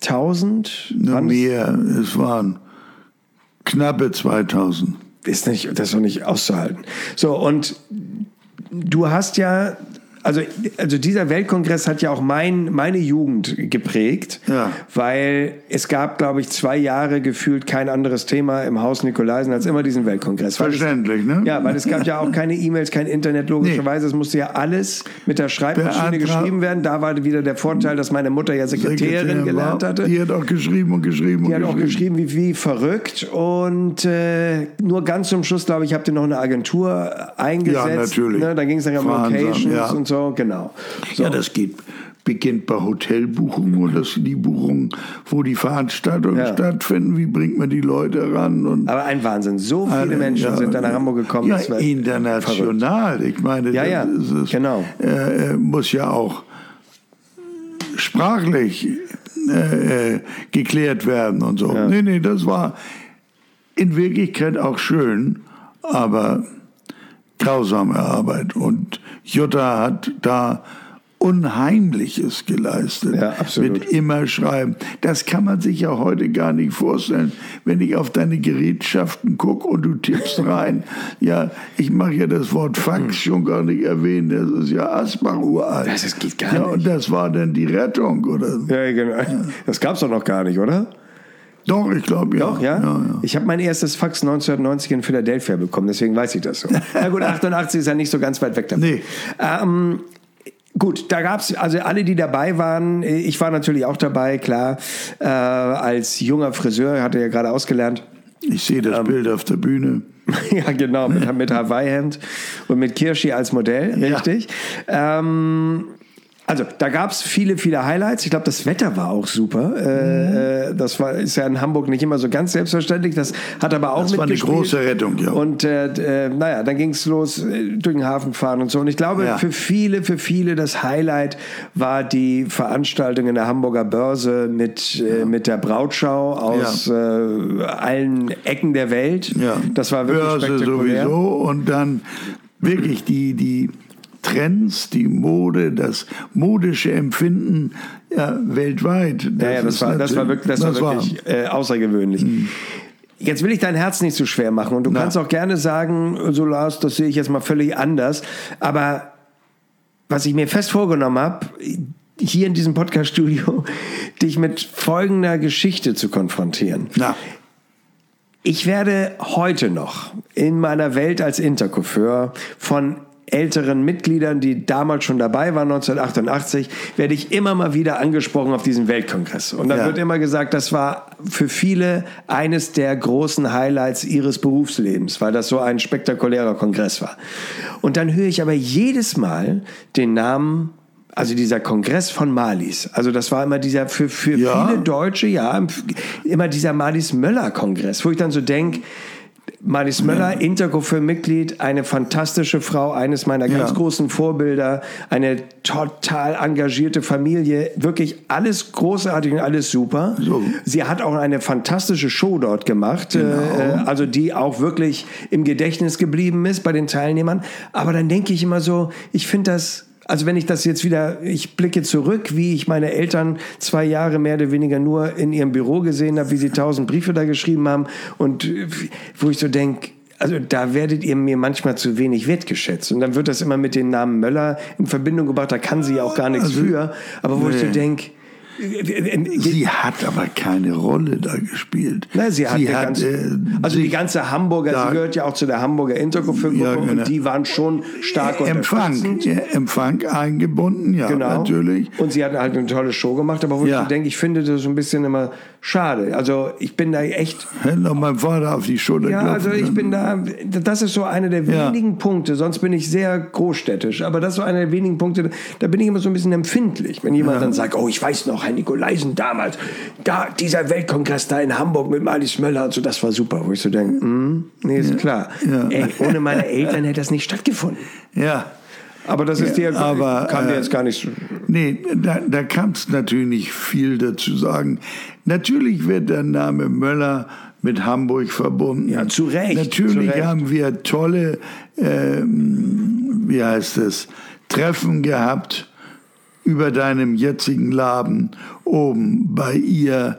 Speaker 2: 1000?
Speaker 3: Mehr, es waren knappe 2000.
Speaker 2: Das ist doch nicht auszuhalten. So, und du hast ja, also dieser Weltkongress hat ja auch meine Jugend geprägt, weil es gab, glaube ich, 2 Jahre gefühlt kein anderes Thema im Haus Nikolaisen als immer diesen Weltkongress.
Speaker 3: Verständlich, ne?
Speaker 2: Ja, weil es gab ja auch keine E-Mails, kein Internet, logischerweise. Es musste ja alles mit der Schreibmaschine geschrieben werden. Da war wieder der Vorteil, dass meine Mutter ja Sekretärin gelernt hatte.
Speaker 3: Die hat auch geschrieben.
Speaker 2: Die hat auch geschrieben wie verrückt. Und nur ganz zum Schluss, glaube ich, habt ihr noch eine Agentur eingesetzt.
Speaker 3: Ja, natürlich.
Speaker 2: Ne? Da ging es dann um Locations und so. Genau. So.
Speaker 3: Ja, das beginnt bei Hotelbuchungen und die Buchungen, wo die Veranstaltungen stattfinden. Wie bringt man die Leute ran? Und
Speaker 2: aber ein Wahnsinn. So viele Menschen sind dann nach Hamburg gekommen.
Speaker 3: Ja, international. Verrückt. Ich meine,
Speaker 2: genau.
Speaker 3: Muss ja auch sprachlich geklärt werden und so. Ja. Nee, das war in Wirklichkeit auch schön, aber grausame Arbeit. Und Jutta hat da Unheimliches geleistet.
Speaker 2: Ja, absolut.
Speaker 3: Mit immer schreiben. Das kann man sich ja heute gar nicht vorstellen, wenn ich auf deine Gerätschaften gucke und du tippst rein. Ja, ich mache ja das Wort Fax schon gar nicht erwähnen. Das ist ja Asbach uralt.
Speaker 2: Das geht gar nicht.
Speaker 3: Und das war dann die Rettung, oder?
Speaker 2: Ja, genau. Das gab's doch noch gar nicht, oder?
Speaker 3: Doch, ich glaube, ja.
Speaker 2: Doch, ja? Ich habe mein erstes Fax 1990 in Philadelphia bekommen, deswegen weiß ich das so. Na gut, 88 ist ja nicht so ganz weit weg davon.
Speaker 3: Nee.
Speaker 2: Gut, da gab's also alle, die dabei waren. Ich war natürlich auch dabei, klar. Als junger Friseur, hatte ja gerade ausgelernt.
Speaker 3: Ich sehe das Bild auf der Bühne.
Speaker 2: Ja, genau, mit Hawaii-Hemd und mit Kirschi als Modell, richtig. Ja. Also, da gab es viele, viele Highlights. Ich glaube, das Wetter war auch super. Das ist ja in Hamburg nicht immer so ganz selbstverständlich. Das hat aber auch mitgespielt.
Speaker 3: Das war eine große Rettung, ja.
Speaker 2: Und dann ging es los, durch den Hafen fahren und so. Und ich glaube, für viele das Highlight war die Veranstaltung in der Hamburger Börse mit der Brautschau aus allen Ecken der Welt.
Speaker 3: Ja.
Speaker 2: Das war wirklich
Speaker 3: Börse
Speaker 2: spektakulär.
Speaker 3: Sowieso. Und dann wirklich die Trends, die Mode, das modische Empfinden weltweit.
Speaker 2: Das war wirklich außergewöhnlich. Jetzt will ich dein Herz nicht zu schwer machen und du kannst auch gerne sagen, so Lars, das sehe ich jetzt mal völlig anders, aber was ich mir fest vorgenommen habe, hier in diesem Podcast-Studio, dich mit folgender Geschichte zu konfrontieren. Ich werde heute noch in meiner Welt als Intercoiffeur von älteren Mitgliedern, die damals schon dabei waren, 1988, werde ich immer mal wieder angesprochen auf diesen Weltkongress. Und dann wird immer gesagt, das war für viele eines der großen Highlights ihres Berufslebens, weil das so ein spektakulärer Kongress war. Und dann höre ich aber jedes Mal den Namen, also dieser Kongress von Marlies. Also das war immer dieser, für viele Deutsche, immer dieser Marlies-Möller-Kongress, wo ich dann so denke, Marlies Möller, Intercoiffeur-Mitglied, eine fantastische Frau, eines meiner ganz großen Vorbilder, eine total engagierte Familie, wirklich alles großartig und alles super. So. Sie hat auch eine fantastische Show dort gemacht, also die auch wirklich im Gedächtnis geblieben ist bei den Teilnehmern. Aber dann denke ich immer so, ich finde das... Also wenn ich das jetzt ich blicke zurück, wie ich meine Eltern 2 Jahre mehr oder weniger nur in ihrem Büro gesehen habe, wie sie 1000 Briefe da geschrieben haben und wo ich so denke, also da werdet ihr mir manchmal zu wenig wertgeschätzt. Und dann wird das immer mit dem Namen Möller in Verbindung gebracht, da kann sie auch gar nichts für. Aber wo ich so denke,
Speaker 3: sie hat aber keine Rolle da gespielt.
Speaker 2: Na, sie hat die ganze Hamburger, sie gehört ja auch zu der Hamburger Intercoiffeur-Gruppe und die waren schon stark unterstützend.
Speaker 3: Empfang eingebunden, natürlich.
Speaker 2: Und sie hat halt eine tolle Show gemacht, aber wo ich denke, ich finde das so ein bisschen immer schade. Also ich bin da echt...
Speaker 3: Hätte noch meinem Vater auf die Schulter klopfen.
Speaker 2: Also ich bin da, das ist so einer der wenigen Punkte, sonst bin ich sehr großstädtisch, aber das ist so einer der wenigen Punkte, da bin ich immer so ein bisschen empfindlich, wenn jemand dann sagt, oh, ich weiß noch, Herr Nikolaisen damals, dieser Weltkongress da in Hamburg mit Marlies Möller und so, das war super, wo ich so denke, nee, ist klar. Ey, ohne meine Eltern hätte das nicht stattgefunden.
Speaker 3: Ja.
Speaker 2: Aber das ist kann dir jetzt gar nicht...
Speaker 3: Nee, da kann es natürlich nicht viel dazu sagen. Natürlich wird der Name Möller mit Hamburg verbunden.
Speaker 2: Ja, zu Recht.
Speaker 3: Natürlich haben wir tolle, Treffen gehabt über deinem jetzigen Laden oben bei ihr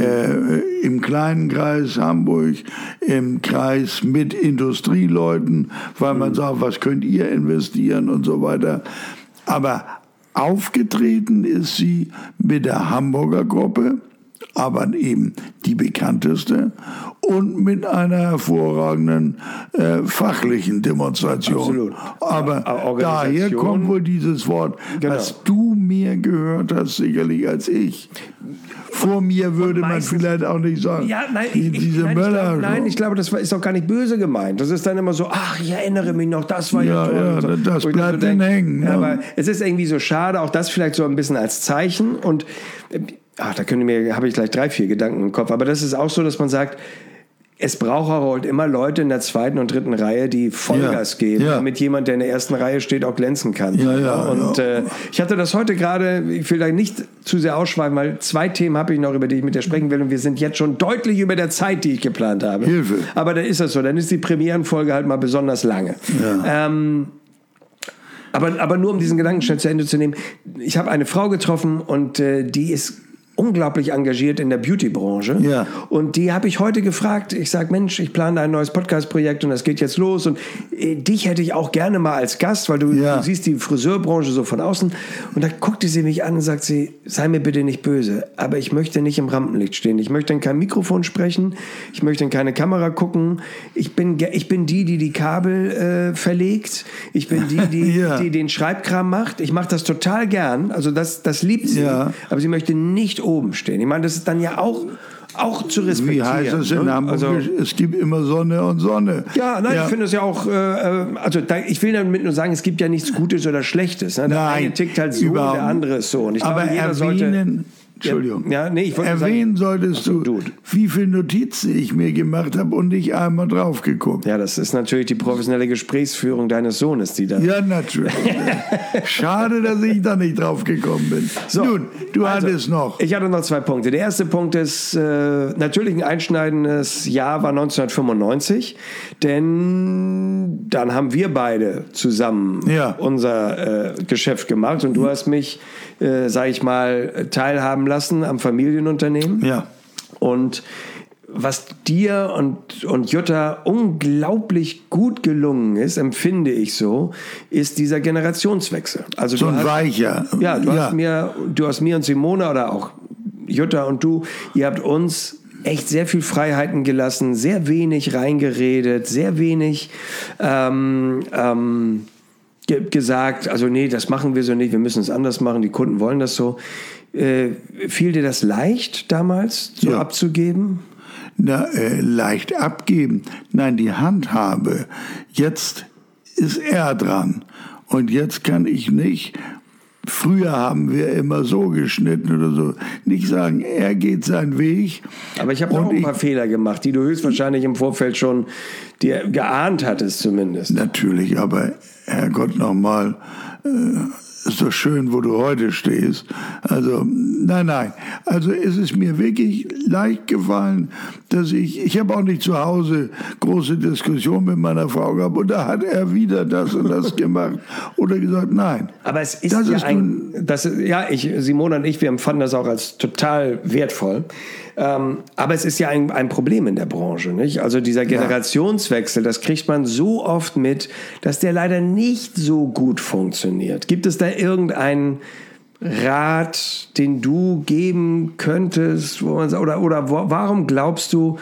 Speaker 3: im kleinen Kreis Hamburg, im Kreis mit Industrieleuten, weil man sagt, was könnt ihr investieren und so weiter. Aber aufgetreten ist sie mit der Hamburger Gruppe, aber eben die bekannteste und mit einer hervorragenden fachlichen Demonstration.
Speaker 2: Absolut.
Speaker 3: Aber daher kommt wohl dieses Wort, was du mehr gehört hast, sicherlich als ich. Vor mir würde man vielleicht auch nicht sagen,
Speaker 2: ja, nein, ich glaube, das ist auch gar nicht böse gemeint. Das ist dann immer so, ach, ich erinnere mich noch, das war ja toll.
Speaker 3: Ja, das bleibt dann hängen.
Speaker 2: Ja, aber es ist irgendwie so schade, auch das vielleicht so ein bisschen als Zeichen. Und da habe ich gleich 3, 4 Gedanken im Kopf. Aber das ist auch so, dass man sagt, es braucht auch heute immer Leute in der 2. und 3. Reihe, die Vollgas geben, damit jemand, der in der 1. Reihe steht, auch glänzen kann. Ich hatte das heute gerade, ich will da nicht zu sehr ausschweifen, weil 2 Themen habe ich noch, über die ich mit dir sprechen will, und wir sind jetzt schon deutlich über der Zeit, die ich geplant habe.
Speaker 3: Hilfe.
Speaker 2: Aber dann ist das so, dann ist die Premierenfolge halt mal besonders lange. Ja. Aber nur um diesen Gedanken schnell zu Ende zu nehmen, ich habe eine Frau getroffen und die ist unglaublich engagiert in der Beauty-Branche. Ja. Und die habe ich heute gefragt. Ich sage, Mensch, ich plane ein neues Podcast-Projekt und das geht jetzt los. Und dich hätte ich auch gerne mal als Gast, weil du siehst die Friseurbranche so von außen. Und da guckte sie mich an und sagt sie, sei mir bitte nicht böse, aber ich möchte nicht im Rampenlicht stehen. Ich möchte in kein Mikrofon sprechen. Ich möchte in keine Kamera gucken. Ich bin die Kabel verlegt. Ich bin die den Schreibkram macht. Ich mache das total gern. Also das liebt sie. Ja. Aber sie möchte nicht oben stehen. Ich meine, das ist dann ja auch zu respektieren.
Speaker 3: Wie heißt es in Hamburg? Also, es gibt immer Sonne und Sonne.
Speaker 2: Ja, nein, ich finde es ja auch, ich will damit nur sagen, es gibt ja nichts Gutes oder Schlechtes. Ne? Der eine tickt halt so, der andere ist so. Und ich glaube, jeder sollte...
Speaker 3: Entschuldigung. Erwähnen solltest du, wie viele Notizen ich mir gemacht habe und nicht einmal drauf geguckt.
Speaker 2: Ja, das ist natürlich die professionelle Gesprächsführung deines Sohnes, die da...
Speaker 3: Ja, natürlich. Schade, dass ich da nicht drauf gekommen bin. So, nun, du hattest noch.
Speaker 2: Ich hatte noch 2 Punkte. Der erste Punkt ist, natürlich ein einschneidendes Jahr war 1995, denn dann haben wir beide zusammen unser Geschäft gemacht und du hast mich, sage ich mal, teilhaben lassen am Familienunternehmen. Ja. Und was dir und Jutta unglaublich gut gelungen ist, empfinde ich so, ist dieser Generationswechsel. Also
Speaker 3: so ein weicher.
Speaker 2: Ja, du hast mir und Simone oder auch Jutta und du, ihr habt uns echt sehr viel Freiheiten gelassen, sehr wenig reingeredet, sehr wenig gesagt, also nee, das machen wir so nicht, wir müssen es anders machen, die Kunden wollen das so. Fiel dir das leicht damals so abzugeben?
Speaker 3: Leicht abgeben. Nein, die Handhabe. Jetzt ist er dran. Und jetzt kann ich nicht, früher haben wir immer so geschnitten oder so, nicht sagen, er geht seinen Weg.
Speaker 2: Aber ich habe auch ein paar Fehler gemacht, die du höchstwahrscheinlich im Vorfeld schon dir geahnt hattest zumindest.
Speaker 3: Natürlich, aber Herrgott nochmal, ist doch schön, wo du heute stehst. Also, nein. Also es ist mir wirklich leicht gefallen, dass ich habe auch nicht zu Hause große Diskussionen mit meiner Frau gehabt und da hat er wieder das und das gemacht oder gesagt, nein.
Speaker 2: Aber es ist Simone und ich, wir empfanden das auch als total wertvoll. Aber es ist ja ein Problem in der Branche, nicht? Also dieser Generationswechsel, das kriegt man so oft mit, dass der leider nicht so gut funktioniert. Gibt es da irgendeinen Rat, den du geben könntest, warum glaubst du,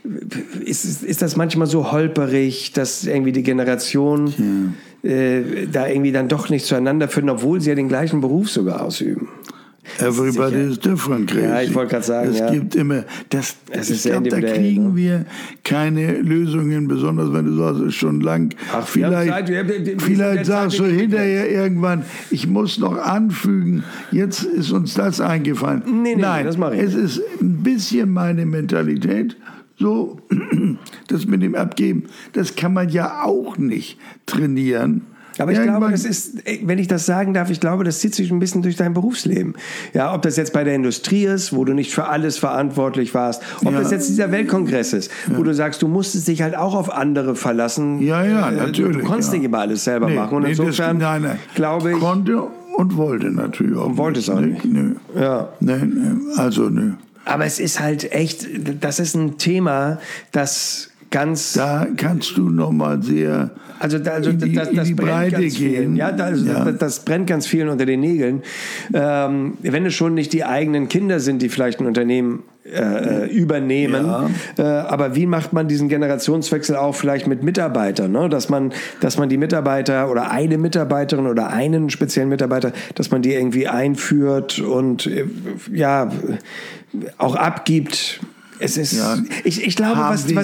Speaker 2: ist das manchmal so holperig, dass irgendwie die Generation da irgendwie dann doch nicht zueinander finden, obwohl sie ja den gleichen Beruf sogar ausüben?
Speaker 3: Everybody is different, crazy.
Speaker 2: Ja, ich wollte gerade sagen,
Speaker 3: es gibt immer, ich glaube, da kriegen wir keine Lösungen, besonders wenn du sagst, es ist schon lang. Vielleicht sagst du hinterher irgendwann, ich muss noch anfügen, jetzt ist uns das eingefallen. Nein, das mache ich nicht. Es ist ein bisschen meine Mentalität. So, das mit dem Abgeben, das kann man ja auch nicht trainieren.
Speaker 2: Aber ich glaube, das ist, wenn ich das sagen darf, ich glaube, das zieht sich ein bisschen durch dein Berufsleben. Ja, ob das jetzt bei der Industrie ist, wo du nicht für alles verantwortlich warst, ob das jetzt dieser Weltkongress ist, wo du sagst, du musstest dich halt auch auf andere verlassen.
Speaker 3: Ja, natürlich.
Speaker 2: Du konntest nicht immer alles selber machen. Und insofern, glaube ich...
Speaker 3: Konnte und wollte natürlich auch.
Speaker 2: Und wollte es auch nicht.
Speaker 3: Nö.
Speaker 2: Ja.
Speaker 3: Nee, also nö.
Speaker 2: Aber es ist halt echt, das ist ein Thema, das ganz...
Speaker 3: Da kannst du nochmal sehr in die Breite gehen.
Speaker 2: Ja, das brennt ganz vielen unter den Nägeln. Wenn es schon nicht die eigenen Kinder sind, die vielleicht ein Unternehmen übernehmen. Ja. Aber wie macht man diesen Generationswechsel auch vielleicht mit Mitarbeitern? Ne? Dass man die Mitarbeiter oder eine Mitarbeiterin oder einen speziellen Mitarbeiter, dass man die irgendwie einführt und auch abgibt. Es ist, ich glaube,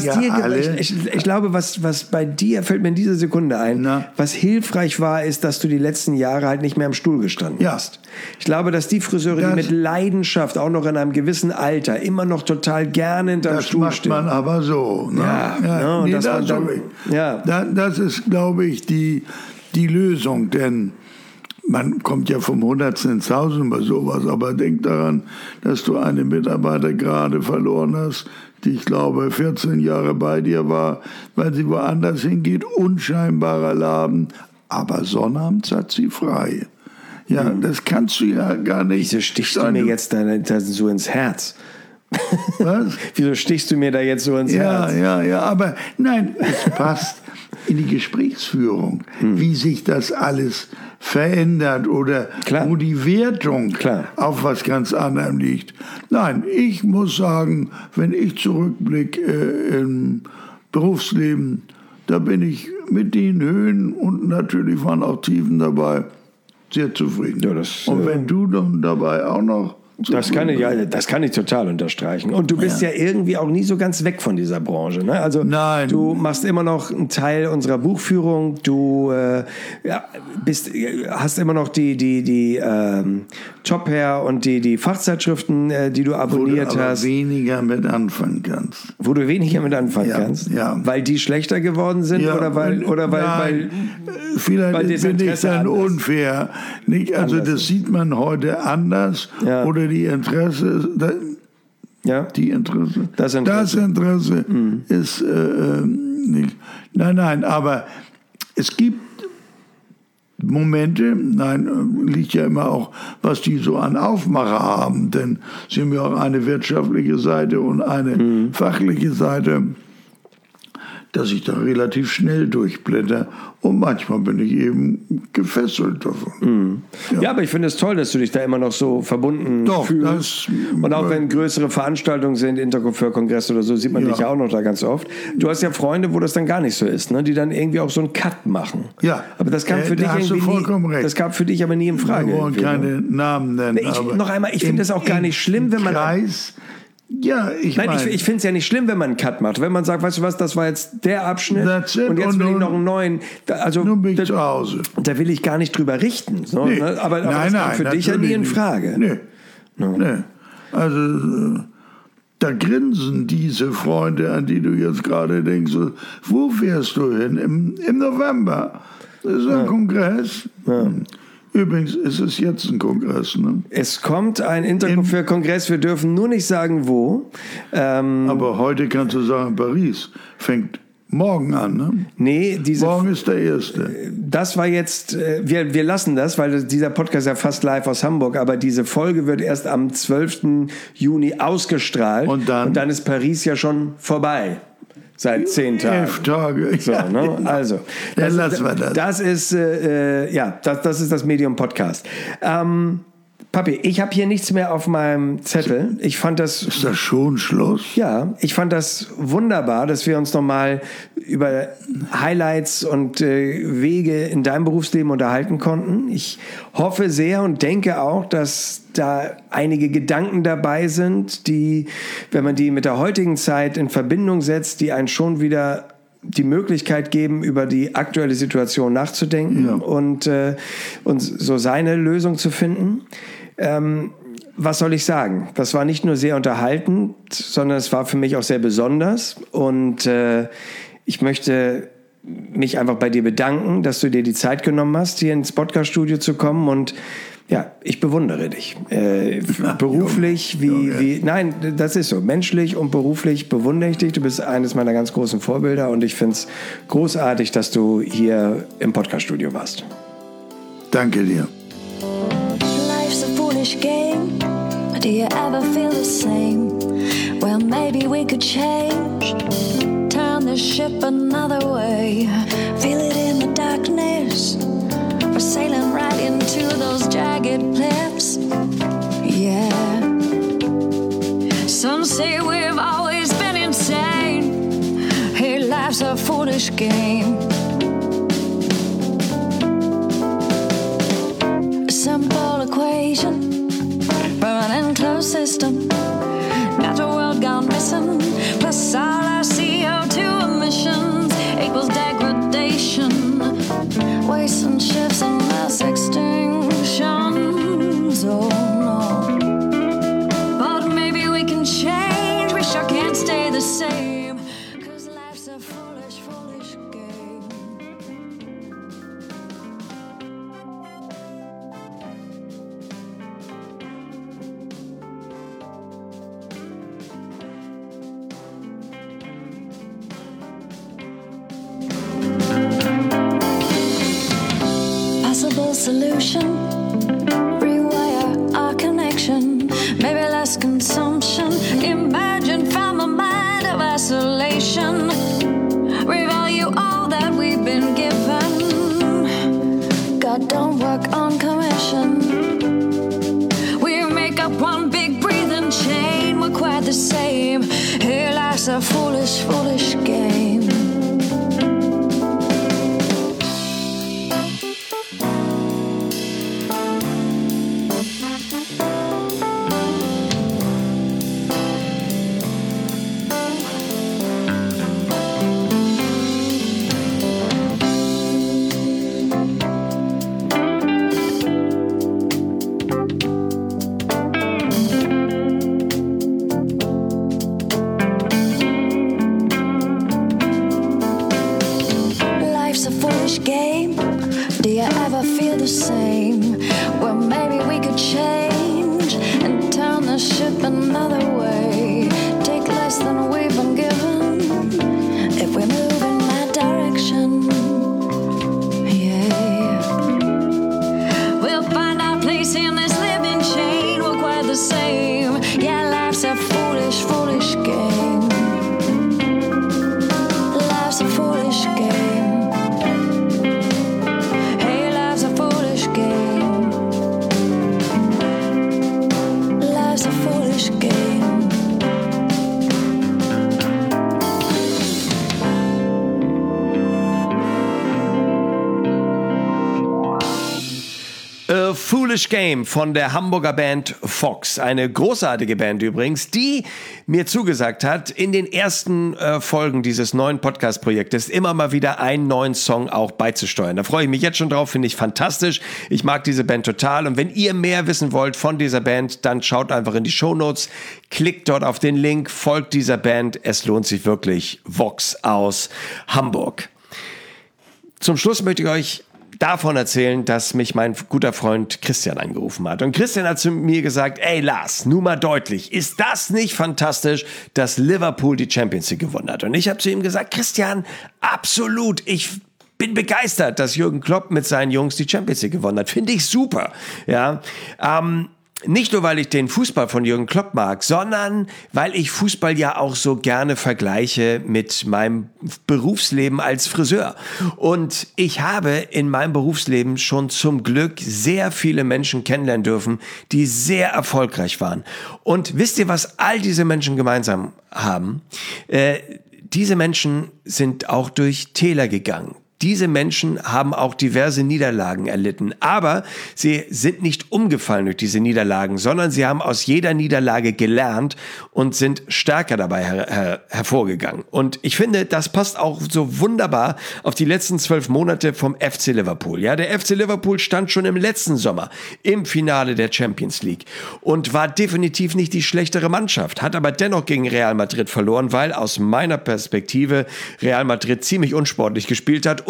Speaker 2: was bei dir fällt mir in dieser Sekunde ein, was hilfreich war, ist, dass du die letzten Jahre halt nicht mehr am Stuhl gestanden hast. Ich glaube, dass die Friseure, die mit Leidenschaft auch noch in einem gewissen Alter immer noch total gerne hinterm Stuhl stehen.
Speaker 3: Das macht man aber so. Ne? Das ist, glaube ich, die Lösung, denn man kommt ja vom Hundertsten ins Tausend bei sowas, aber denk daran, dass du eine Mitarbeiter gerade verloren hast, die, ich glaube, 14 Jahre bei dir war, weil sie woanders hingeht, unscheinbarer Laden, aber sonnabends hat sie frei. Ja, das kannst du ja gar nicht.
Speaker 2: Wieso stichst du mir jetzt da so ins Herz?
Speaker 3: Was?
Speaker 2: Wieso stichst du mir da jetzt so ins Herz?
Speaker 3: Ja, aber nein, es passt in die Gesprächsführung, wie sich das alles verändert oder wo die Wertung auf was ganz anderem liegt. Nein, ich muss sagen, wenn ich zurückblicke im Berufsleben, da bin ich mit den Höhen und natürlich waren auch Tiefen dabei sehr zufrieden. Ja, und wenn du dann dabei auch noch
Speaker 2: das kann ich total unterstreichen. Und du bist ja irgendwie auch nie so ganz weg von dieser Branche. Ne? Also
Speaker 3: Nein.
Speaker 2: Du machst immer noch einen Teil unserer Buchführung. Du hast immer noch die Jobher und die Fachzeitschriften, die du abonniert hast.
Speaker 3: Wo du aber weniger mit anfangen kannst.
Speaker 2: Wo du weniger mit anfangen kannst?
Speaker 3: Ja.
Speaker 2: Weil die schlechter geworden sind?
Speaker 3: Ja.
Speaker 2: Weil
Speaker 3: vielleicht bin ich dann unfair. Nicht? Also anders. Das sieht man heute anders. Ja. Oder das Interesse ist nicht. Nein, aber es gibt Momente, liegt ja immer auch, was die so an Aufmacher haben, denn sie haben ja auch eine wirtschaftliche Seite und eine fachliche Seite, dass ich da relativ schnell durchblätter und manchmal bin ich eben gefesselt davon.
Speaker 2: Ja, aber ich finde es toll, dass du dich da immer noch so verbunden fühlst. Und auch wenn größere Veranstaltungen sind, Intercoiffeur-Kongress oder so, sieht man dich ja auch noch da ganz oft. Du hast ja Freunde, wo das dann gar nicht so ist, ne? Die dann irgendwie auch so einen Cut machen.
Speaker 3: Ja.
Speaker 2: Aber das kam für dich irgendwie nie, das gab für dich aber nie in Frage.
Speaker 3: Wir wollen keine Namen nennen.
Speaker 2: Ich finde das auch gar nicht schlimm, wenn man...
Speaker 3: Ja,
Speaker 2: ich finde es ja nicht schlimm, wenn man einen Cut macht. Wenn man sagt, weißt du was, das war jetzt der Abschnitt und jetzt will ich noch einen neuen.
Speaker 3: Nun bin ich zu Hause.
Speaker 2: Da will ich gar nicht drüber richten. So,
Speaker 3: nee.
Speaker 2: Ne? Aber das kommt für dich ja nie in Frage.
Speaker 3: Nee. Also da grinsen diese Freunde, an die du jetzt gerade denkst, wo fährst du hin? Im November. Das ist ein Kongress. Ja. Übrigens ist es jetzt ein Kongress, ne?
Speaker 2: Es kommt ein Intercoiffeur-Kongress, wir dürfen nur nicht sagen, wo.
Speaker 3: Aber heute kannst du sagen, Paris fängt morgen an, ne?
Speaker 2: Nee,
Speaker 3: morgen ist der erste.
Speaker 2: Das war jetzt, wir lassen das, weil dieser Podcast ja fast live aus Hamburg, aber diese Folge wird erst am 12. Juni ausgestrahlt. Und dann ist Paris ja schon vorbei. Seit 10 Tagen.
Speaker 3: 11 Tage.
Speaker 2: So, ne? Also,
Speaker 3: lassen wir das.
Speaker 2: Das ist, das ist das Medium-Podcast. Papi, ich habe hier nichts mehr auf meinem Zettel. Ich fand das...
Speaker 3: Ist das schon Schluss?
Speaker 2: Ja, ich fand das wunderbar, dass wir uns nochmal über Highlights und Wege in deinem Berufsleben unterhalten konnten. Ich hoffe sehr und denke auch, dass da einige Gedanken dabei sind, die, wenn man die mit der heutigen Zeit in Verbindung setzt, die einen schon wieder die Möglichkeit geben, über die aktuelle Situation nachzudenken und so seine Lösung zu finden. Was soll ich sagen? Das war nicht nur sehr unterhaltend, sondern es war für mich auch sehr besonders. Und ich möchte mich einfach bei dir bedanken, dass du dir die Zeit genommen hast, hier ins Podcast-Studio zu kommen. Und ja, ich bewundere dich. Beruflich nein, das ist so. Menschlich und beruflich bewundere ich dich. Du bist eines meiner ganz großen Vorbilder und ich finde es großartig, dass du hier im Podcast-Studio warst.
Speaker 3: Danke dir.
Speaker 4: foolish game? Do you ever feel the same? Well, maybe we could change, turn the ship another way. Feel it in the darkness, we're sailing right into those jagged cliffs. Yeah. Some say we've always been insane. Hey, life's a foolish game. A simple equation from an enclosed system. Natural world gone missing, plus all our CO2 emissions equals degradation, waste and shifts and mass extinctions. Oh no. But maybe we can change, we sure can't stay the same, 'cause life's a foolish, foolish game. Possible solution, rewire our connection, maybe less consumption, emerging from a mind of isolation, revalue all that we've been given. God don't work on commission, we make up one big breathing chain, we're quite the same. Hey, life's a foolish, foolish game. Life's a foolish game. Do you ever feel the same? Well, maybe we could change and turn the ship another way. Take less than we've been given if we move in that direction. Yeah. We'll find our place in this living chain. We're quite the same. Yeah, life's a foolish, foolish game. Life's a foolish game. Hey, life's a foolish game. Life's a foolish game.
Speaker 2: A Foolish Game von der Hamburger Band Fox. Eine großartige Band übrigens, die mir zugesagt hat, in den ersten Folgen dieses neuen Podcast-Projektes immer mal wieder einen neuen Song auch beizusteuern. Da freue ich mich jetzt schon drauf, finde ich fantastisch. Ich mag diese Band total und wenn ihr mehr wissen wollt von dieser Band, dann schaut einfach in die Shownotes, klickt dort auf den Link, folgt dieser Band. Es lohnt sich wirklich. Vox aus Hamburg. Zum Schluss möchte ich euch davon erzählen, dass mich mein guter Freund Christian angerufen hat. Und Christian hat zu mir gesagt, ey Lars, nur mal deutlich, ist das nicht fantastisch, dass Liverpool die Champions League gewonnen hat? Und ich habe zu ihm gesagt, Christian, absolut, ich bin begeistert, dass Jürgen Klopp mit seinen Jungs die Champions League gewonnen hat. Finde ich super. Ja, nicht nur, weil ich den Fußball von Jürgen Klopp mag, sondern weil ich Fußball ja auch so gerne vergleiche mit meinem Berufsleben als Friseur. Und ich habe in meinem Berufsleben schon zum Glück sehr viele Menschen kennenlernen dürfen, die sehr erfolgreich waren. Und wisst ihr, was all diese Menschen gemeinsam haben? Diese Menschen sind auch durch Täler gegangen. Diese Menschen haben auch diverse Niederlagen erlitten, aber sie sind nicht umgefallen durch diese Niederlagen, sondern sie haben aus jeder Niederlage gelernt und sind stärker dabei hervorgegangen. Und ich finde, das passt auch so wunderbar auf die letzten 12 Monate vom FC Liverpool. Ja, der FC Liverpool stand schon im letzten Sommer im Finale der Champions League und war definitiv nicht die schlechtere Mannschaft, hat aber dennoch gegen Real Madrid verloren, weil aus meiner Perspektive Real Madrid ziemlich unsportlich gespielt hat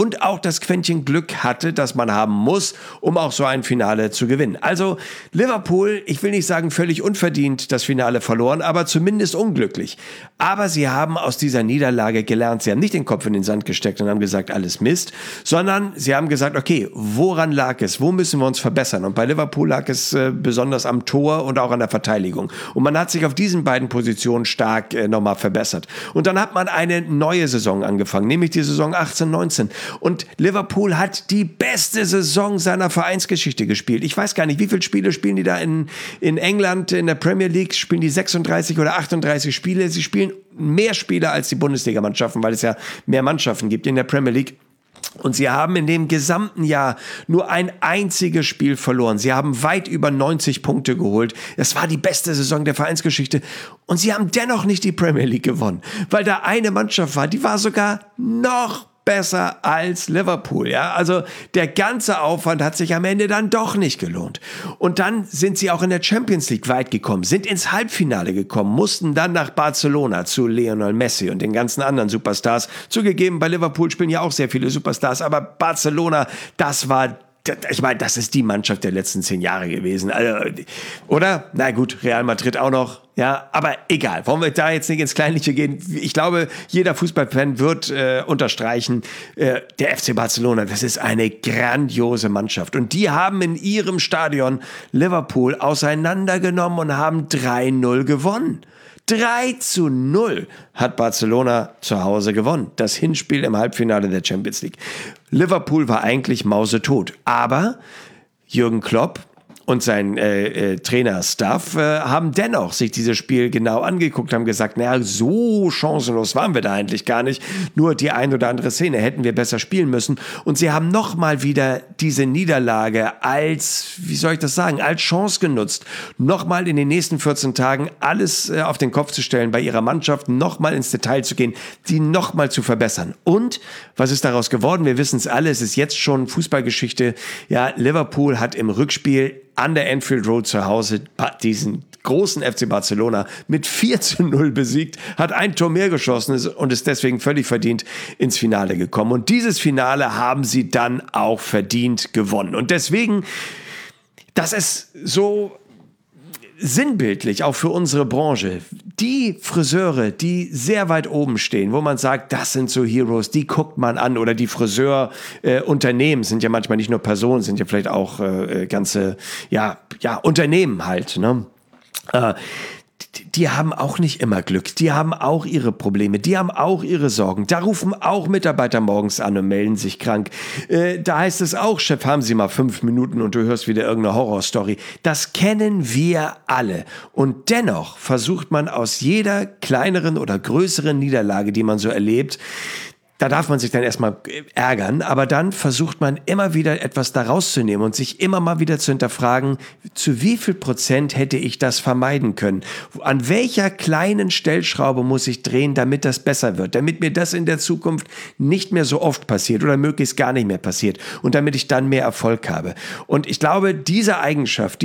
Speaker 2: und auch das Quäntchen Glück hatte, das man haben muss, um auch so ein Finale zu gewinnen. Also Liverpool, ich will nicht sagen völlig unverdient das Finale verloren, aber zumindest unglücklich. Aber sie haben aus dieser Niederlage gelernt. Sie haben nicht den Kopf in den Sand gesteckt und haben gesagt, alles Mist, sondern sie haben gesagt, okay, woran lag es? Wo müssen wir uns verbessern? Und bei Liverpool lag es besonders am Tor und auch an der Verteidigung. Und man hat sich auf diesen beiden Positionen stark nochmal verbessert. Und dann hat man eine neue Saison angefangen, nämlich die Saison 18/19. Und Liverpool hat die beste Saison seiner Vereinsgeschichte gespielt. Ich weiß gar nicht, wie viele Spiele spielen die da in England, in der Premier League? Spielen die 36 oder 38 Spiele? Sie spielen mehr Spiele als die Bundesliga-Mannschaften, weil es ja mehr Mannschaften gibt in der Premier League. Und sie haben in dem gesamten Jahr nur ein einziges Spiel verloren. Sie haben weit über 90 Punkte geholt. Es war die beste Saison der Vereinsgeschichte. Und sie haben dennoch nicht die Premier League gewonnen, weil da eine Mannschaft war, die war sogar noch besser als Liverpool, ja. Also der ganze Aufwand hat sich am Ende dann doch nicht gelohnt. Und dann sind sie auch in der Champions League weit gekommen, sind ins Halbfinale gekommen, mussten dann nach Barcelona zu Lionel Messi und den ganzen anderen Superstars. Zugegeben, bei Liverpool spielen ja auch sehr viele Superstars, aber Barcelona, das war, ich meine, das ist die Mannschaft der letzten 10 Jahre gewesen. Also, oder? Na gut, Real Madrid auch noch. Ja, aber egal. Wollen wir da jetzt nicht ins Kleinliche gehen? Ich glaube, jeder Fußballfan wird unterstreichen, der FC Barcelona, das ist eine grandiose Mannschaft. Und die haben in ihrem Stadion Liverpool auseinandergenommen und haben 3-0 gewonnen. 3-0 hat Barcelona zu Hause gewonnen. Das Hinspiel im Halbfinale der Champions League. Liverpool war eigentlich mausetot. Aber Jürgen Klopp und sein Trainer-Staff haben dennoch sich dieses Spiel genau angeguckt, haben gesagt, naja, so chancenlos waren wir da eigentlich gar nicht. Nur die ein oder andere Szene hätten wir besser spielen müssen. Und sie haben nochmal wieder diese Niederlage als, wie soll ich das sagen, als Chance genutzt, nochmal in den nächsten 14 Tagen alles auf den Kopf zu stellen, bei ihrer Mannschaft nochmal ins Detail zu gehen, die nochmal zu verbessern. Und was ist daraus geworden? Wir wissen es alle, es ist jetzt schon Fußballgeschichte. Ja, Liverpool hat im Rückspiel an der Anfield Road zu Hause diesen großen FC Barcelona mit 4-0 besiegt, hat ein Tor mehr geschossen und ist deswegen völlig verdient ins Finale gekommen. Und dieses Finale haben sie dann auch verdient gewonnen. Und deswegen, das ist so sinnbildlich auch für unsere Branche. Die Friseure, die sehr weit oben stehen, wo man sagt, das sind so Heroes, die guckt man an. Oder die Friseurunternehmen sind ja manchmal nicht nur Personen, sind ja vielleicht auch ganze Unternehmen halt, ne? Die haben auch nicht immer Glück, die haben auch ihre Probleme, die haben auch ihre Sorgen. Da rufen auch Mitarbeiter morgens an und melden sich krank. Da heißt es auch, Chef, haben Sie mal 5 Minuten und du hörst wieder irgendeine Horrorstory. Das kennen wir alle. Und dennoch versucht man aus jeder kleineren oder größeren Niederlage, die man so erlebt, da darf man sich dann erstmal ärgern, aber dann versucht man immer wieder etwas daraus zu nehmen und sich immer mal wieder zu hinterfragen, zu wie viel Prozent hätte ich das vermeiden können? An welcher kleinen Stellschraube muss ich drehen, damit das besser wird? Damit mir das in der Zukunft nicht mehr so oft passiert oder möglichst gar nicht mehr passiert und damit ich dann mehr Erfolg habe. Und ich glaube, diese Eigenschaft,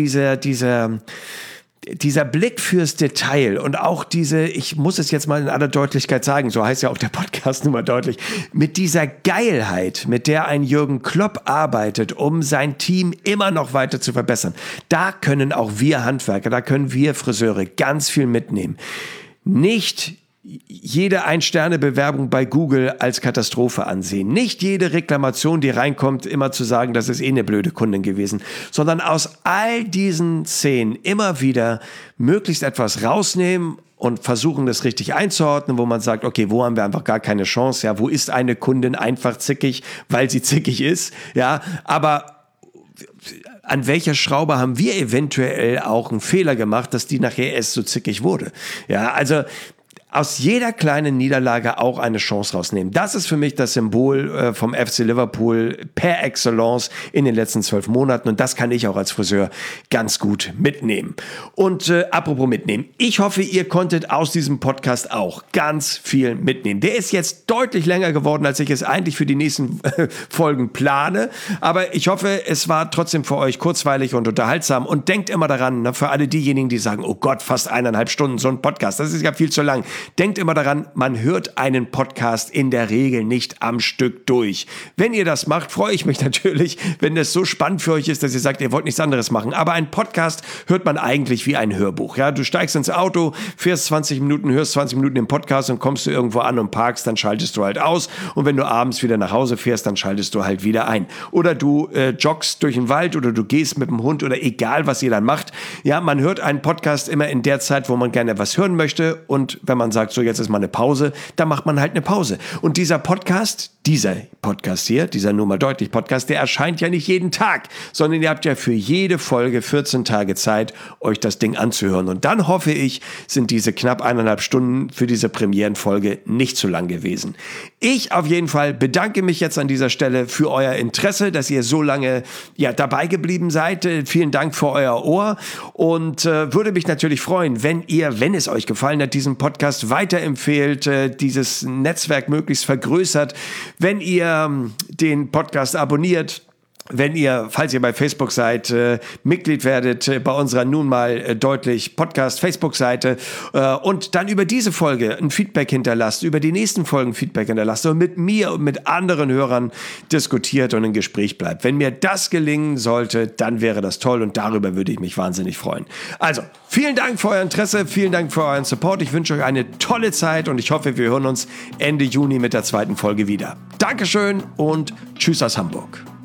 Speaker 2: dieser Blick fürs Detail und auch ich muss es jetzt mal in aller Deutlichkeit sagen, so heißt ja auch der Podcast nun mal deutlich, mit dieser Geilheit, mit der ein Jürgen Klopp arbeitet, um sein Team immer noch weiter zu verbessern, da können auch wir Handwerker, da können wir Friseure ganz viel mitnehmen. Nicht jede 1-Sterne-Bewerbung bei Google als Katastrophe ansehen. Nicht jede Reklamation, die reinkommt, immer zu sagen, das ist eine blöde Kundin gewesen, sondern aus all diesen Szenen immer wieder möglichst etwas rausnehmen und versuchen, das richtig einzuordnen, wo man sagt, okay, wo haben wir einfach gar keine Chance? Ja, wo ist eine Kundin einfach zickig, weil sie zickig ist? Ja, aber an welcher Schraube haben wir eventuell auch einen Fehler gemacht, dass die nachher erst so zickig wurde? Ja, also aus jeder kleinen Niederlage auch eine Chance rausnehmen. Das ist für mich das Symbol vom FC Liverpool per excellence in den letzten 12 Monaten und das kann ich auch als Friseur ganz gut mitnehmen. Und apropos mitnehmen, ich hoffe, ihr konntet aus diesem Podcast auch ganz viel mitnehmen. Der ist jetzt deutlich länger geworden, als ich es eigentlich für die nächsten Folgen plane, aber ich hoffe, es war trotzdem für euch kurzweilig und unterhaltsam und denkt immer daran, für alle diejenigen, die sagen, oh Gott, fast 1,5 Stunden so ein Podcast, das ist ja viel zu lang. Denkt immer daran, man hört einen Podcast in der Regel nicht am Stück durch. Wenn ihr das macht, freue ich mich natürlich, wenn das so spannend für euch ist, dass ihr sagt, ihr wollt nichts anderes machen. Aber ein Podcast hört man eigentlich wie ein Hörbuch. Ja, du steigst ins Auto, fährst 20 Minuten, hörst 20 Minuten den Podcast und kommst du irgendwo an und parkst, dann schaltest du halt aus. Und wenn du abends wieder nach Hause fährst, dann schaltest du halt wieder ein. Oder du joggst durch den Wald oder du gehst mit dem Hund oder egal, was ihr dann macht. Ja, man hört einen Podcast immer in der Zeit, wo man gerne was hören möchte. Und wenn man sagt, so jetzt ist mal eine Pause, dann macht man halt eine Pause. Und dieser Podcast hier, dieser Nur mal deutlich Podcast, der erscheint ja nicht jeden Tag, sondern ihr habt ja für jede Folge 14 Tage Zeit, euch das Ding anzuhören. Und dann hoffe ich, sind diese knapp 1,5 Stunden für diese Premierenfolge nicht zu lang gewesen. Ich auf jeden Fall bedanke mich jetzt an dieser Stelle für euer Interesse, dass ihr so lange dabei geblieben seid. Vielen Dank für euer Ohr und würde mich natürlich freuen, wenn ihr, wenn es euch gefallen hat, diesen Podcast weiterempfehlt, dieses Netzwerk möglichst vergrößert, wenn ihr den Podcast abonniert, wenn ihr, falls ihr bei Facebook seid, Mitglied werdet bei unserer nun mal deutlich Podcast Facebook-Seite und dann über diese Folge ein Feedback hinterlasst, über die nächsten Folgen Feedback hinterlasst und mit mir und mit anderen Hörern diskutiert und im Gespräch bleibt. Wenn mir das gelingen sollte, dann wäre das toll und darüber würde ich mich wahnsinnig freuen. Also, vielen Dank für euer Interesse, vielen Dank für euren Support. Ich wünsche euch eine tolle Zeit und ich hoffe, wir hören uns Ende Juni mit der 2. Folge wieder. Dankeschön und tschüss aus Hamburg.